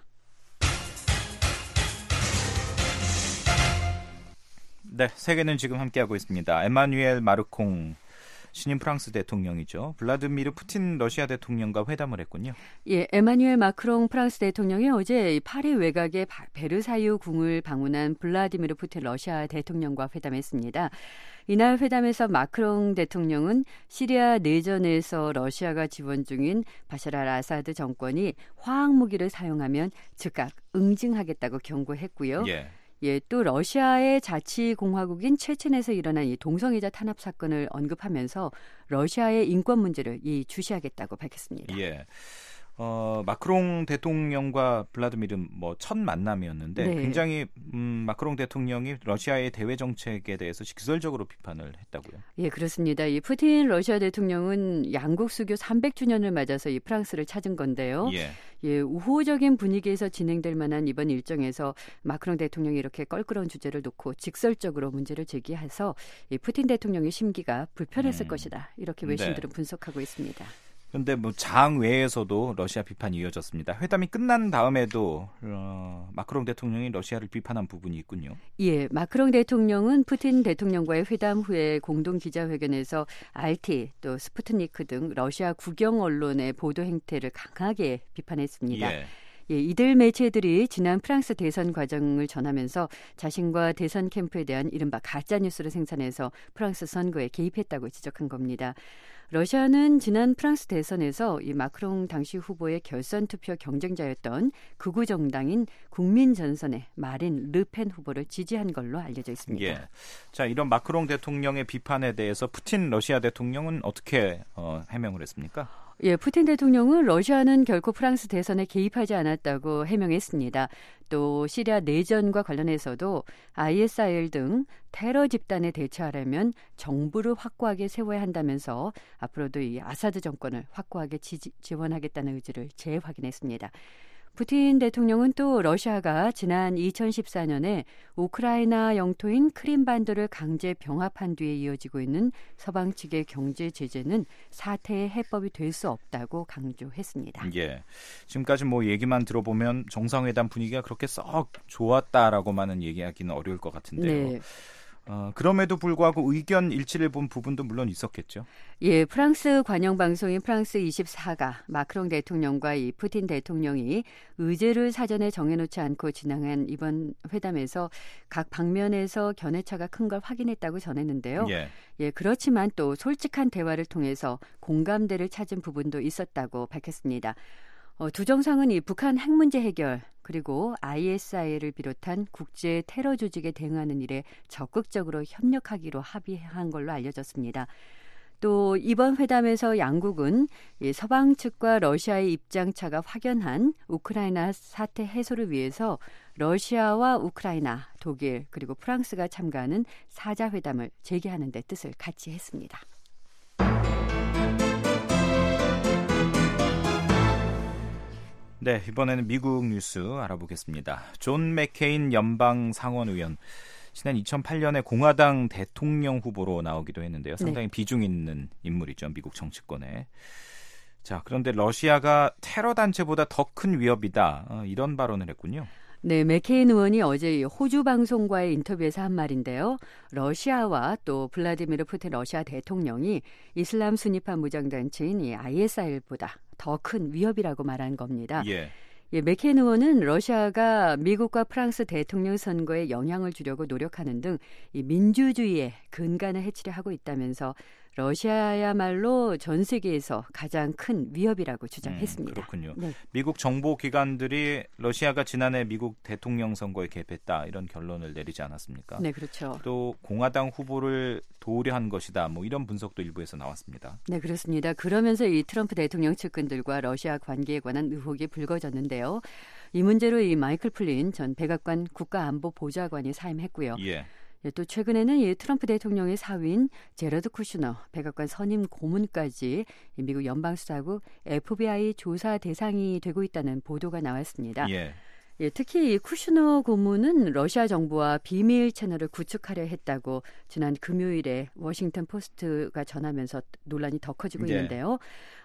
네, 세계는 지금 함께하고 있습니다. 에마뉘엘 마르콩 신임 프랑스 대통령이죠. 블라디미르 푸틴 러시아 대통령과 회담을 했군요. 예, 에마뉘엘 마크롱 프랑스 대통령이 어제 파리 외곽의 베르사유 궁을 방문한 블라디미르 푸틴 러시아 대통령과 회담했습니다. 이날 회담에서 마크롱 대통령은 시리아 내전에서 러시아가 지원 중인 바샤르 알 아사드 정권이 화학무기를 사용하면 즉각 응징하겠다고 경고했고요. 예. 예, 또 러시아의 자치공화국인 체첸에서 일어난 이 동성애자 탄압 사건을 언급하면서 러시아의 인권 문제를 이 주시하겠다고 밝혔습니다. 예. 어, 마크롱 대통령과 블라디미르 뭐 첫 만남이었는데 네. 굉장히 음, 마크롱 대통령이 러시아의 대외 정책에 대해서 직설적으로 비판을 했다고요. 예, 그렇습니다. 이 푸틴 러시아 대통령은 양국 수교 삼백 주년을 맞아서 이 프랑스를 찾은 건데요. 예. 예, 우호적인 분위기에서 진행될 만한 이번 일정에서 마크롱 대통령이 이렇게 껄끄러운 주제를 놓고 직설적으로 문제를 제기해서 이 푸틴 대통령의 심기가 불편했을 음. 것이다. 이렇게 외신들은 네. 분석하고 있습니다. 그런데 뭐 장외에서도 러시아 비판이 이어졌습니다. 회담이 끝난 다음에도 어, 마크롱 대통령이 러시아를 비판한 부분이 있군요. 예, 마크롱 대통령은 푸틴 대통령과의 회담 후에 공동 기자회견에서 알티 또 스푸트니크 등 러시아 국영 언론의 보도 행태를 강하게 비판했습니다. 예. 예, 이들 매체들이 지난 프랑스 대선 과정을 전하면서 자신과 대선 캠프에 대한 이른바 가짜뉴스를 생산해서 프랑스 선거에 개입했다고 지적한 겁니다. 러시아는 지난 프랑스 대선에서 이 마크롱 당시 후보의 결선 투표 경쟁자였던 극우 정당인 국민전선의 마린 르펜 후보를 지지한 걸로 알려져 있습니다. 예. 자, 이런 마크롱 대통령의 비판에 대해서 푸틴 러시아 대통령은 어떻게 어, 해명을 했습니까? 예, 푸틴 대통령은 러시아는 결코 프랑스 대선에 개입하지 않았다고 해명했습니다. 또 시리아 내전과 관련해서도 아이에스아이엘 등 테러 집단에 대처하려면 정부를 확고하게 세워야 한다면서 앞으로도 이 아사드 정권을 확고하게 지지, 지원하겠다는 의지를 재확인했습니다. 푸틴 대통령은 또 러시아가 지난 이천십사 년에 우크라이나 영토인 크림반도를 강제 병합한 뒤에 이어지고 있는 서방 측의 경제 제재는 사태의 해법이 될 수 없다고 강조했습니다. 예, 지금까지 뭐 얘기만 들어보면 정상회담 분위기가 그렇게 썩 좋았다라고만은 얘기하기는 어려울 것 같은데요. 네. 어, 그럼에도 불구하고 의견 일치를 본 부분도 물론 있었겠죠. 예, 프랑스 관영 방송인 프랑스 이십사가 마크롱 대통령과 이 푸틴 대통령이 의제를 사전에 정해놓지 않고 진행한 이번 회담에서 각 방면에서 견해차가 큰 걸 확인했다고 전했는데요. 예. 예, 그렇지만 또 솔직한 대화를 통해서 공감대를 찾은 부분도 있었다고 밝혔습니다. 어, 두 정상은 이 북한 핵 문제 해결 그리고 아이에스아이엘을 비롯한 국제 테러 조직에 대응하는 일에 적극적으로 협력하기로 합의한 걸로 알려졌습니다. 또 이번 회담에서 양국은 이 서방 측과 러시아의 입장차가 확연한 우크라이나 사태 해소를 위해서 러시아와 우크라이나, 독일 그리고 프랑스가 참가하는 사자회담을 재개하는 데 뜻을 같이 했습니다. 네, 이번에는 미국 뉴스 알아보겠습니다. 존 맥케인 연방 상원의원, 지난 이천팔 년에 공화당 대통령 후보로 나오기도 했는데요. 상당히 네. 비중 있는 인물이죠, 미국 정치권에. 자, 그런데 러시아가 테러 단체보다 더 큰 위협이다, 어, 이런 발언을 했군요. 네, 맥케인 의원이 어제 호주 방송과의 인터뷰에서 한 말인데요. 러시아와 또 블라디미르 푸틴 러시아 대통령이 이슬람 순위파 무장단체인 이 아이에스아이엘보다 더 큰 위협이라고 말한 겁니다. 예. 예, 맥케인 의원은 러시아가 미국과 프랑스 대통령 선거에 영향을 주려고 노력하는 등 이 민주주의의 근간을 해치려 하고 있다면서 러시아야말로 전 세계에서 가장 큰 위협이라고 주장했습니다. 음, 그렇군요. 네. 미국 정보기관들이 러시아가 지난해 미국 대통령 선거에 개입했다, 이런 결론을 내리지 않았습니까? 네, 그렇죠. 또 공화당 후보를 도우려 한 것이다, 뭐 이런 분석도 일부에서 나왔습니다. 네, 그렇습니다. 그러면서 이 트럼프 대통령 측근들과 러시아 관계에 관한 의혹이 불거졌는데요. 이 문제로 이 마이클 플린 전 백악관 국가안보보좌관이 사임했고요. 예. 또 최근에는 이 트럼프 대통령의 사위인 제러드 쿠슈너 백악관 선임 고문까지 미국 연방수사국 에프비아이 조사 대상이 되고 있다는 보도가 나왔습니다. 예. 예, 특히 이 쿠슈너 고문은 러시아 정부와 비밀 채널을 구축하려 했다고 지난 금요일에 워싱턴 포스트가 전하면서 논란이 더 커지고 네. 있는데요.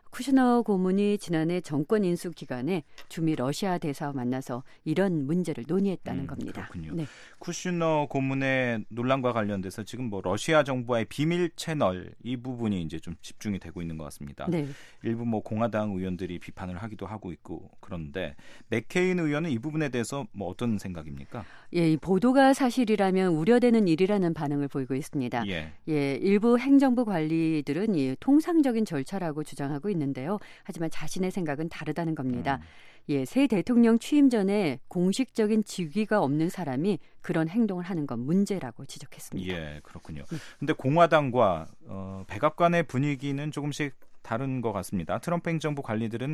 쿠슈너 고문이 지난해 정권 인수 기간에 주미 러시아 대사와 만나서 이런 문제를 논의했다는 음, 겁니다. 그렇군요. 네. 쿠슈너 고문의 논란과 관련돼서 지금 뭐 러시아 정부와의 비밀 채널 이 부분이 이제 좀 집중이 되고 있는 것 같습니다. 네. 일부 뭐 공화당 의원들이 비판을 하기도 하고 있고, 그런데 맥케인 의원은 이 부분에 대해서 뭐 어떤 생각입니까? 예, 이 보도가 사실이라면 우려되는 일이라는 반응을 보이고 있습니다. 예, 예 일부 행정부 관리들은 이 통상적인 절차라고 주장하고 있는. 있는데요. 하지만 자신의 생각은 다르다는 겁니다. 음. 예, 새 대통령 취임 전에 공식적인 직위가 없는 사람이 그런 행동을 하는 건 문제라고 지적했습니다. 예, 그렇군요. 그런데 네. 공화당과 어, 백악관의 분위기는 조금씩 다른 것 같습니다. 트럼프 행정부 관리들은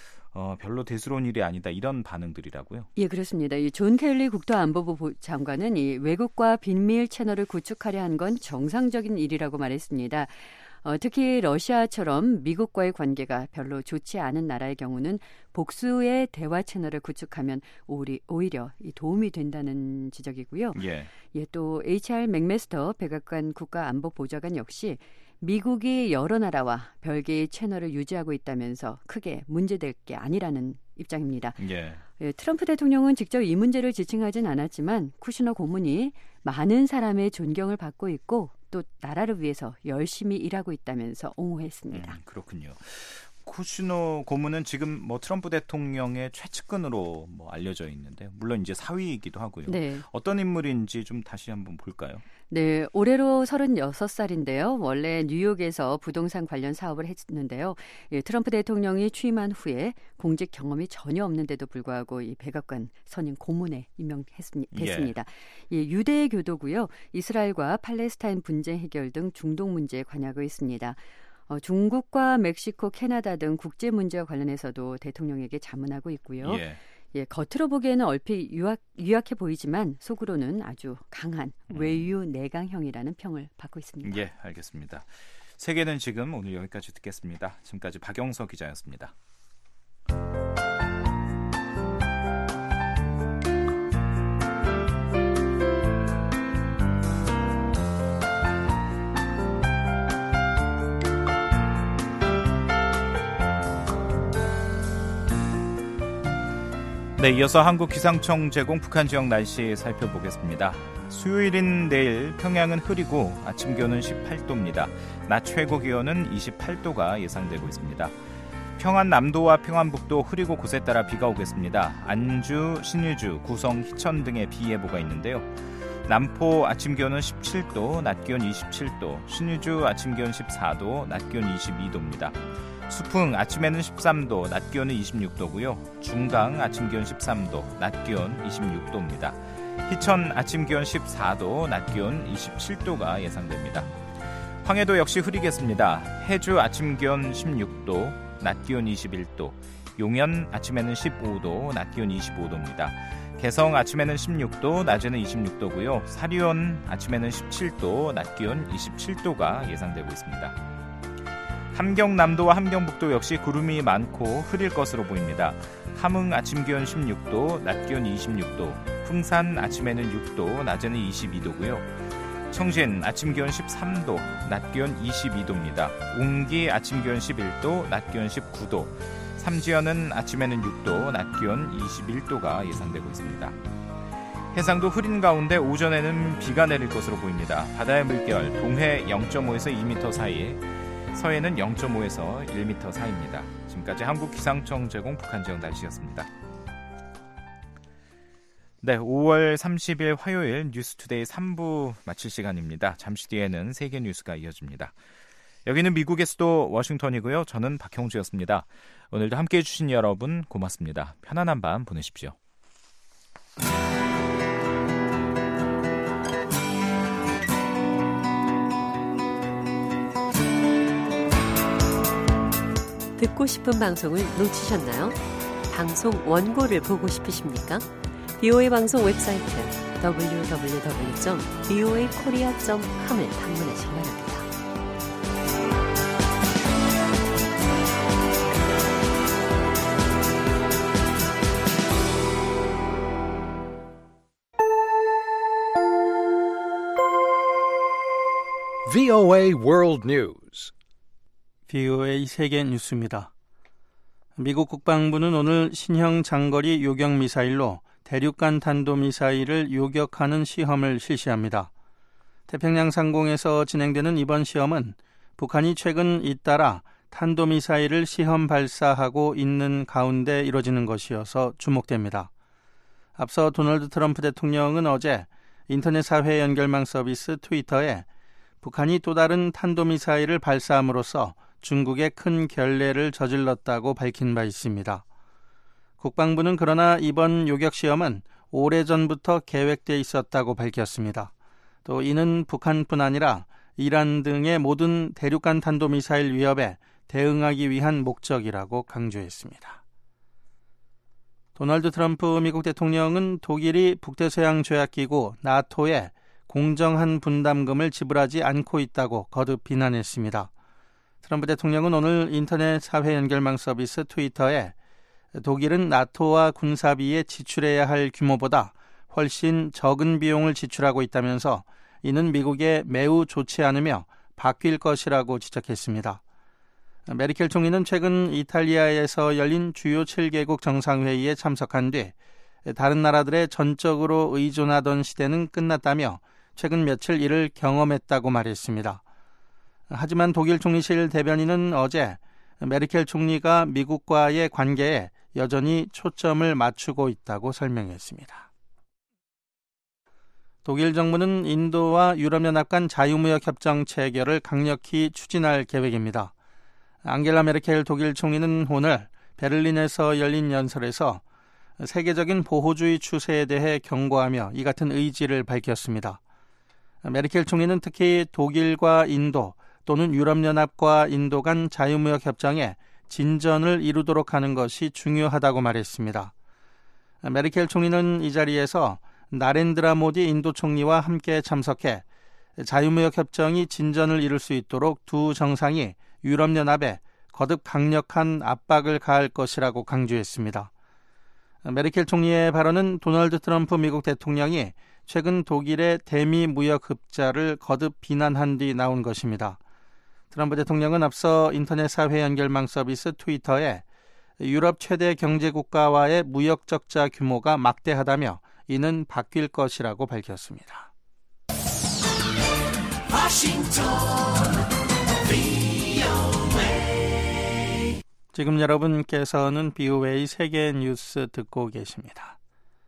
어, 별로 대수로운 일이 아니다, 이런 반응들이라고요? 예, 그렇습니다. 이 존 켈리 국토안보부 장관은 이 외국과 비밀 채널을 구축하려 한 건 정상적인 일이라고 말했습니다. 어, 특히 러시아처럼 미국과의 관계가 별로 좋지 않은 나라의 경우는 복수의 대화 채널을 구축하면 오리, 오히려 도움이 된다는 지적이고요. 예. 예, 또 에이치알 맥메스터 백악관 국가안보보좌관 역시 미국이 여러 나라와 별개의 채널을 유지하고 있다면서 크게 문제될 게 아니라는 입장입니다. 예. 예, 트럼프 대통령은 직접 이 문제를 지칭하진 않았지만 쿠슈너 고문이 많은 사람의 존경을 받고 있고 또 나라를 위해서 열심히 일하고 있다면서 옹호했습니다. 음, 그렇군요. 쿠시노 고문은 지금 뭐 트럼프 대통령의 최측근으로 뭐 알려져 있는데 물론 이제 사위이기도 하고요. 네. 어떤 인물인지 좀 다시 한번 볼까요? 네, 올해로 서른여섯 살인데요. 원래 뉴욕에서 부동산 관련 사업을 했는데요. 예, 트럼프 대통령이 취임한 후에 공직 경험이 전혀 없는데도 불구하고 이 백악관 선임 고문에 임명됐습니다. 예. 예, 유대교도고요. 이스라엘과 팔레스타인 분쟁 해결 등 중동 문제에 관여하고 있습니다. 어, 중국과 멕시코, 캐나다 등 국제 문제와 관련해서도 대통령에게 자문하고 있고요. 예. 예, 겉으로 보기에는 얼핏 유약, 유약해 보이지만 속으로는 아주 강한 외유 내강형이라는 평을 받고 있습니다. 예, 알겠습니다. 세계는 지금 오늘 여기까지 듣겠습니다. 지금까지 박영서 기자였습니다. 네, 이어서 한국기상청 제공 북한 지역 날씨 살펴보겠습니다. 수요일인 내일 평양은 흐리고 아침 기온은 십팔 도입니다. 낮 최고 기온은 이십팔 도가 예상되고 있습니다. 평안 남도와 평안북도 흐리고 곳에 따라 비가 오겠습니다. 안주, 신의주, 구성, 희천 등의 비 예보가 있는데요. 남포 아침 기온은 십칠 도, 낮 기온 이십칠 도, 신의주 아침 기온 십사 도, 낮 기온 이십이 도입니다. 수풍 아침에는 십삼 도, 낮 기온은 이십육 도고요. 중강 아침 기온 십삼 도, 낮 기온 이십육 도입니다. 희천 아침 기온 십사 도, 낮 기온 이십칠 도가 예상됩니다. 황해도 역시 흐리겠습니다. 해주 아침 기온 십육 도, 낮 기온 이십일 도, 용현 아침에는 십오 도, 낮 기온 이십오 도입니다. 개성 아침에는 십육 도, 낮에는 이십육 도고요. 사리온 아침에는 십칠 도, 낮 기온 이십칠 도가 예상되고 있습니다. 함경남도와 함경북도 역시 구름이 많고 흐릴 것으로 보입니다. 함흥 아침 기온 십육 도, 낮 기온 이십육 도, 풍산 아침에는 육 도, 낮에는 이십이 도고요. 청신 아침 기온 십삼 도, 낮 기온 이십이 도입니다. 웅기 아침 기온 십일 도, 낮 기온 십구 도, 삼지연은 아침에는 육 도, 낮 기온 이십일 도가 예상되고 있습니다. 해상도 흐린 가운데 오전에는 비가 내릴 것으로 보입니다. 바다의 물결 동해 영 점 오에서 이 미터 사이, 서해는 영 점 오에서 일 미터 사이입니다. 지금까지 한국기상청 제공 북한 지역 날씨였습니다. 네, 오월 삼십일 화요일 뉴스투데이 삼 부 마칠 시간입니다. 잠시 뒤에는 세계 뉴스가 이어집니다. 여기는 미국의 수도 워싱턴이고요. 저는 박형주였습니다. 오늘도 함께해 주신 여러분 고맙습니다. 편안한 밤 보내십시오. 듣고 싶은 방송을 놓치셨나요? 방송 원고를 보고 싶으십니까? 비오에이 방송 웹사이트 더블유 더블유 더블유 점 비오에이 코리아 점 컴을 방문하시기 바랍니다. 브이오에이 World News. 브이오에이 세계 뉴스입니다. 미국 국방부는 오늘 신형 장거리 요격 미사일로 대륙간 탄도미사일을 요격하는 시험을 실시합니다. 태평양 상공에서 진행되는 이번 시험은 북한이 최근 잇따라 탄도미사일을 시험 발사하고 있는 가운데 이뤄지는 것이어서 주목됩니다. 앞서 도널드 트럼프 대통령은 어제 인터넷 사회 연결망 서비스 트위터에 북한이 또 다른 탄도미사일을 발사함으로써 중국에 큰 결례를 저질렀다고 밝힌 바 있습니다. 국방부는 그러나 이번 요격시험은 오래전부터 계획돼 있었다고 밝혔습니다. 또 이는 북한뿐 아니라 이란 등의 모든 대륙간 탄도미사일 위협에 대응하기 위한 목적이라고 강조했습니다. 도널드 트럼프 미국 대통령은 독일이 북대서양조약기구 나토에 공정한 분담금을 지불하지 않고 있다고 거듭 비난했습니다. 트럼프 대통령은 오늘 인터넷 사회 연결망 서비스 트위터에 독일은 나토와 군사비에 지출해야 할 규모보다 훨씬 적은 비용을 지출하고 있다면서 이는 미국에 매우 좋지 않으며 바뀔 것이라고 지적했습니다. 메르켈 총리는 최근 이탈리아에서 열린 주요 칠 개국 정상회의에 참석한 뒤 다른 나라들에 전적으로 의존하던 시대는 끝났다며 최근 며칠 이를 경험했다고 말했습니다. 하지만 독일 총리실 대변인은 어제 메르켈 총리가 미국과의 관계에 여전히 초점을 맞추고 있다고 설명했습니다. 독일 정부는 인도와 유럽연합 간 자유무역 협정 체결을 강력히 추진할 계획입니다. 앙겔라 메르켈 독일 총리는 오늘 베를린에서 열린 연설에서 세계적인 보호주의 추세에 대해 경고하며 이 같은 의지를 밝혔습니다. 메르켈 총리는 특히 독일과 인도 또는 유럽연합과 인도 간 자유무역 협정에 진전을 이루도록 하는 것이 중요하다고 말했습니다. 메르켈 총리는 이 자리에서 나렌드라 모디 인도 총리와 함께 참석해 자유무역 협정이 진전을 이룰 수 있도록 두 정상이 유럽연합에 거듭 강력한 압박을 가할 것이라고 강조했습니다. 메르켈 총리의 발언은 도널드 트럼프 미국 대통령이 최근 독일의 대미 무역 흑자를 거듭 비난한 뒤 나온 것입니다. 트럼프 대통령은 앞서 인터넷 사회 연결망 서비스 트위터에 유럽 최대 경제국가와의 무역 적자 규모가 막대하다며 이는 바뀔 것이라고 밝혔습니다. 워싱턴 비오에이. 지금 여러분께서는 비오에이 세계 뉴스 듣고 계십니다.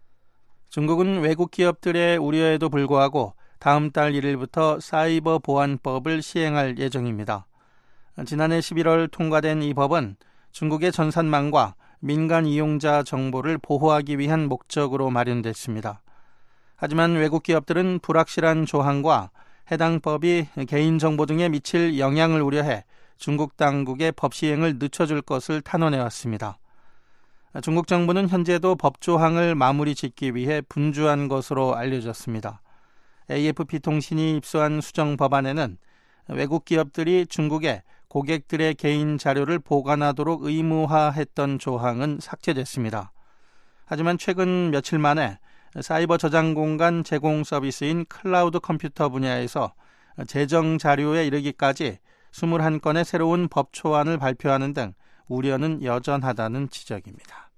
중국은 외국 기업들의 우려에도 불구하고 다음 달 일 일부터 사이버 보안법을 시행할 예정입니다. 지난해 십일월 통과된 이 법은 중국의 전산망과 민간 이용자 정보를 보호하기 위한 목적으로 마련됐습니다. 하지만 외국 기업들은 불확실한 조항과 해당 법이 개인정보 등에 미칠 영향을 우려해 중국 당국의 법 시행을 늦춰줄 것을 탄원해왔습니다. 중국 정부는 현재도 법 조항을 마무리 짓기 위해 분주한 것으로 알려졌습니다. 에이에프피 통신이 입수한 수정 법안에는 외국 기업들이 중국에 고객들의 개인 자료를 보관하도록 의무화했던 조항은 삭제됐습니다. 하지만 최근 며칠 만에 사이버 저장 공간 제공 서비스인 클라우드 컴퓨터 분야에서 재정 자료에 이르기까지 이십일 건의 새로운 법 초안을 발표하는 등 우려는 여전하다는 지적입니다.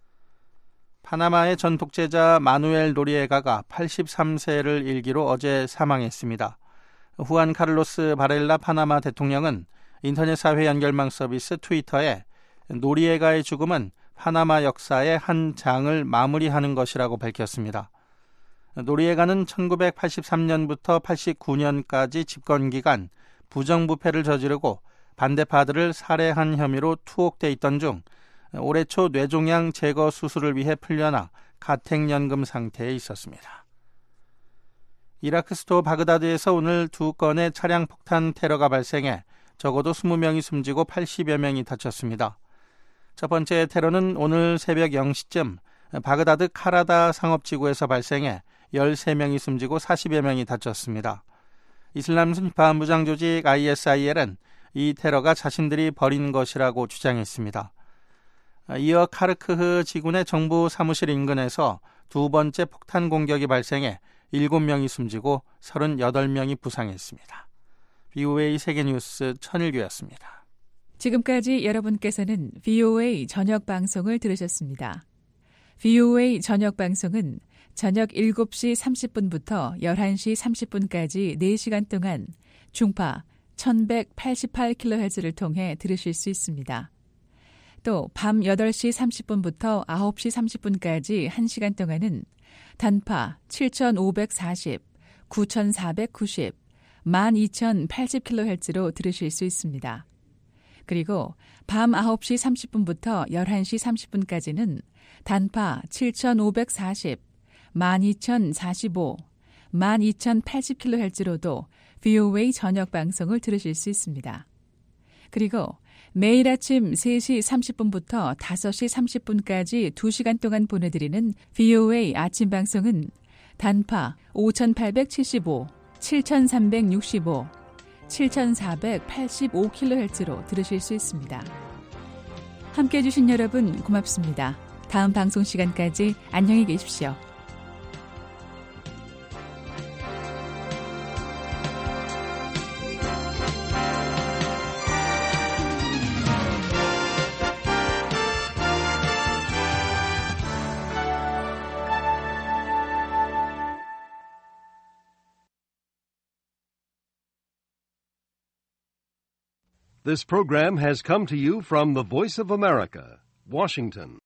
파나마의 전 독재자 마누엘 노리에가가 팔십삼 세를 일기로 어제 사망했습니다. 후안 카를로스 바렐라 파나마 대통령은 인터넷 사회 연결망 서비스 트위터에 노리에가의 죽음은 파나마 역사의 한 장을 마무리하는 것이라고 밝혔습니다. 노리에가는 천구백팔십삼 년부터 팔십구 년까지 집권 기간 부정부패를 저지르고 반대파들을 살해한 혐의로 투옥돼 있던 중 올해 초 뇌종양 제거 수술을 위해 풀려나 가택연금 상태에 있었습니다. 이라크 수도 바그다드에서 오늘 두 건의 차량 폭탄 테러가 발생해 적어도 이십 명이 숨지고 팔십여 명이 다쳤습니다. 첫 번째 테러는 오늘 새벽 영 시쯤 바그다드 카라다 상업지구에서 발생해 열세 명이 숨지고 사십여 명이 다쳤습니다. 이슬람 순파 무장 조직 아이에스아이엘은 이 테러가 자신들이 벌인 것이라고 주장했습니다. 이어 카르크흐 지군의 정부 사무실 인근에서 두 번째 폭탄 공격이 발생해 일곱 명이 숨지고 서른여덟 명이 부상했습니다. 비오에이 세계뉴스 천일규였습니다. 지금까지 여러분께서는 비오에이 저녁 방송을 들으셨습니다. 비오에이 저녁 방송은 저녁 일곱 시 삼십 분부터 열한 시 삼십 분까지 네 시간 동안 중파 천백팔십팔 킬로헤르츠를 통해 들으실 수 있습니다. 또 밤 여덟 시 삼십 분부터 아홉 시 삼십 분까지 한 시간 동안은 단파 칠천오백사십, 구천사백구십, 만 이천팔십 킬로헤르츠로 들으실 수 있습니다. 그리고 밤 아홉 시 삼십 분부터 열한 시 삼십 분까지는 단파 칠천오백사십, 만 이천사십오, 만 이천팔십 킬로헤르츠로도 비오에이 저녁 방송을 들으실 수 있습니다. 그리고 매일 아침 세 시 삼십 분부터 다섯 시 삼십 분까지 두 시간 동안 보내드리는 비오에이 아침 방송은 단파 오천팔백칠십오, 칠천삼백육십오, 칠천사백팔십오 킬로헤르츠로 들으실 수 있습니다. 함께해 주신 여러분 고맙습니다. 다음 방송 시간까지 안녕히 계십시오. This program has come to you from the Voice of America, Washington.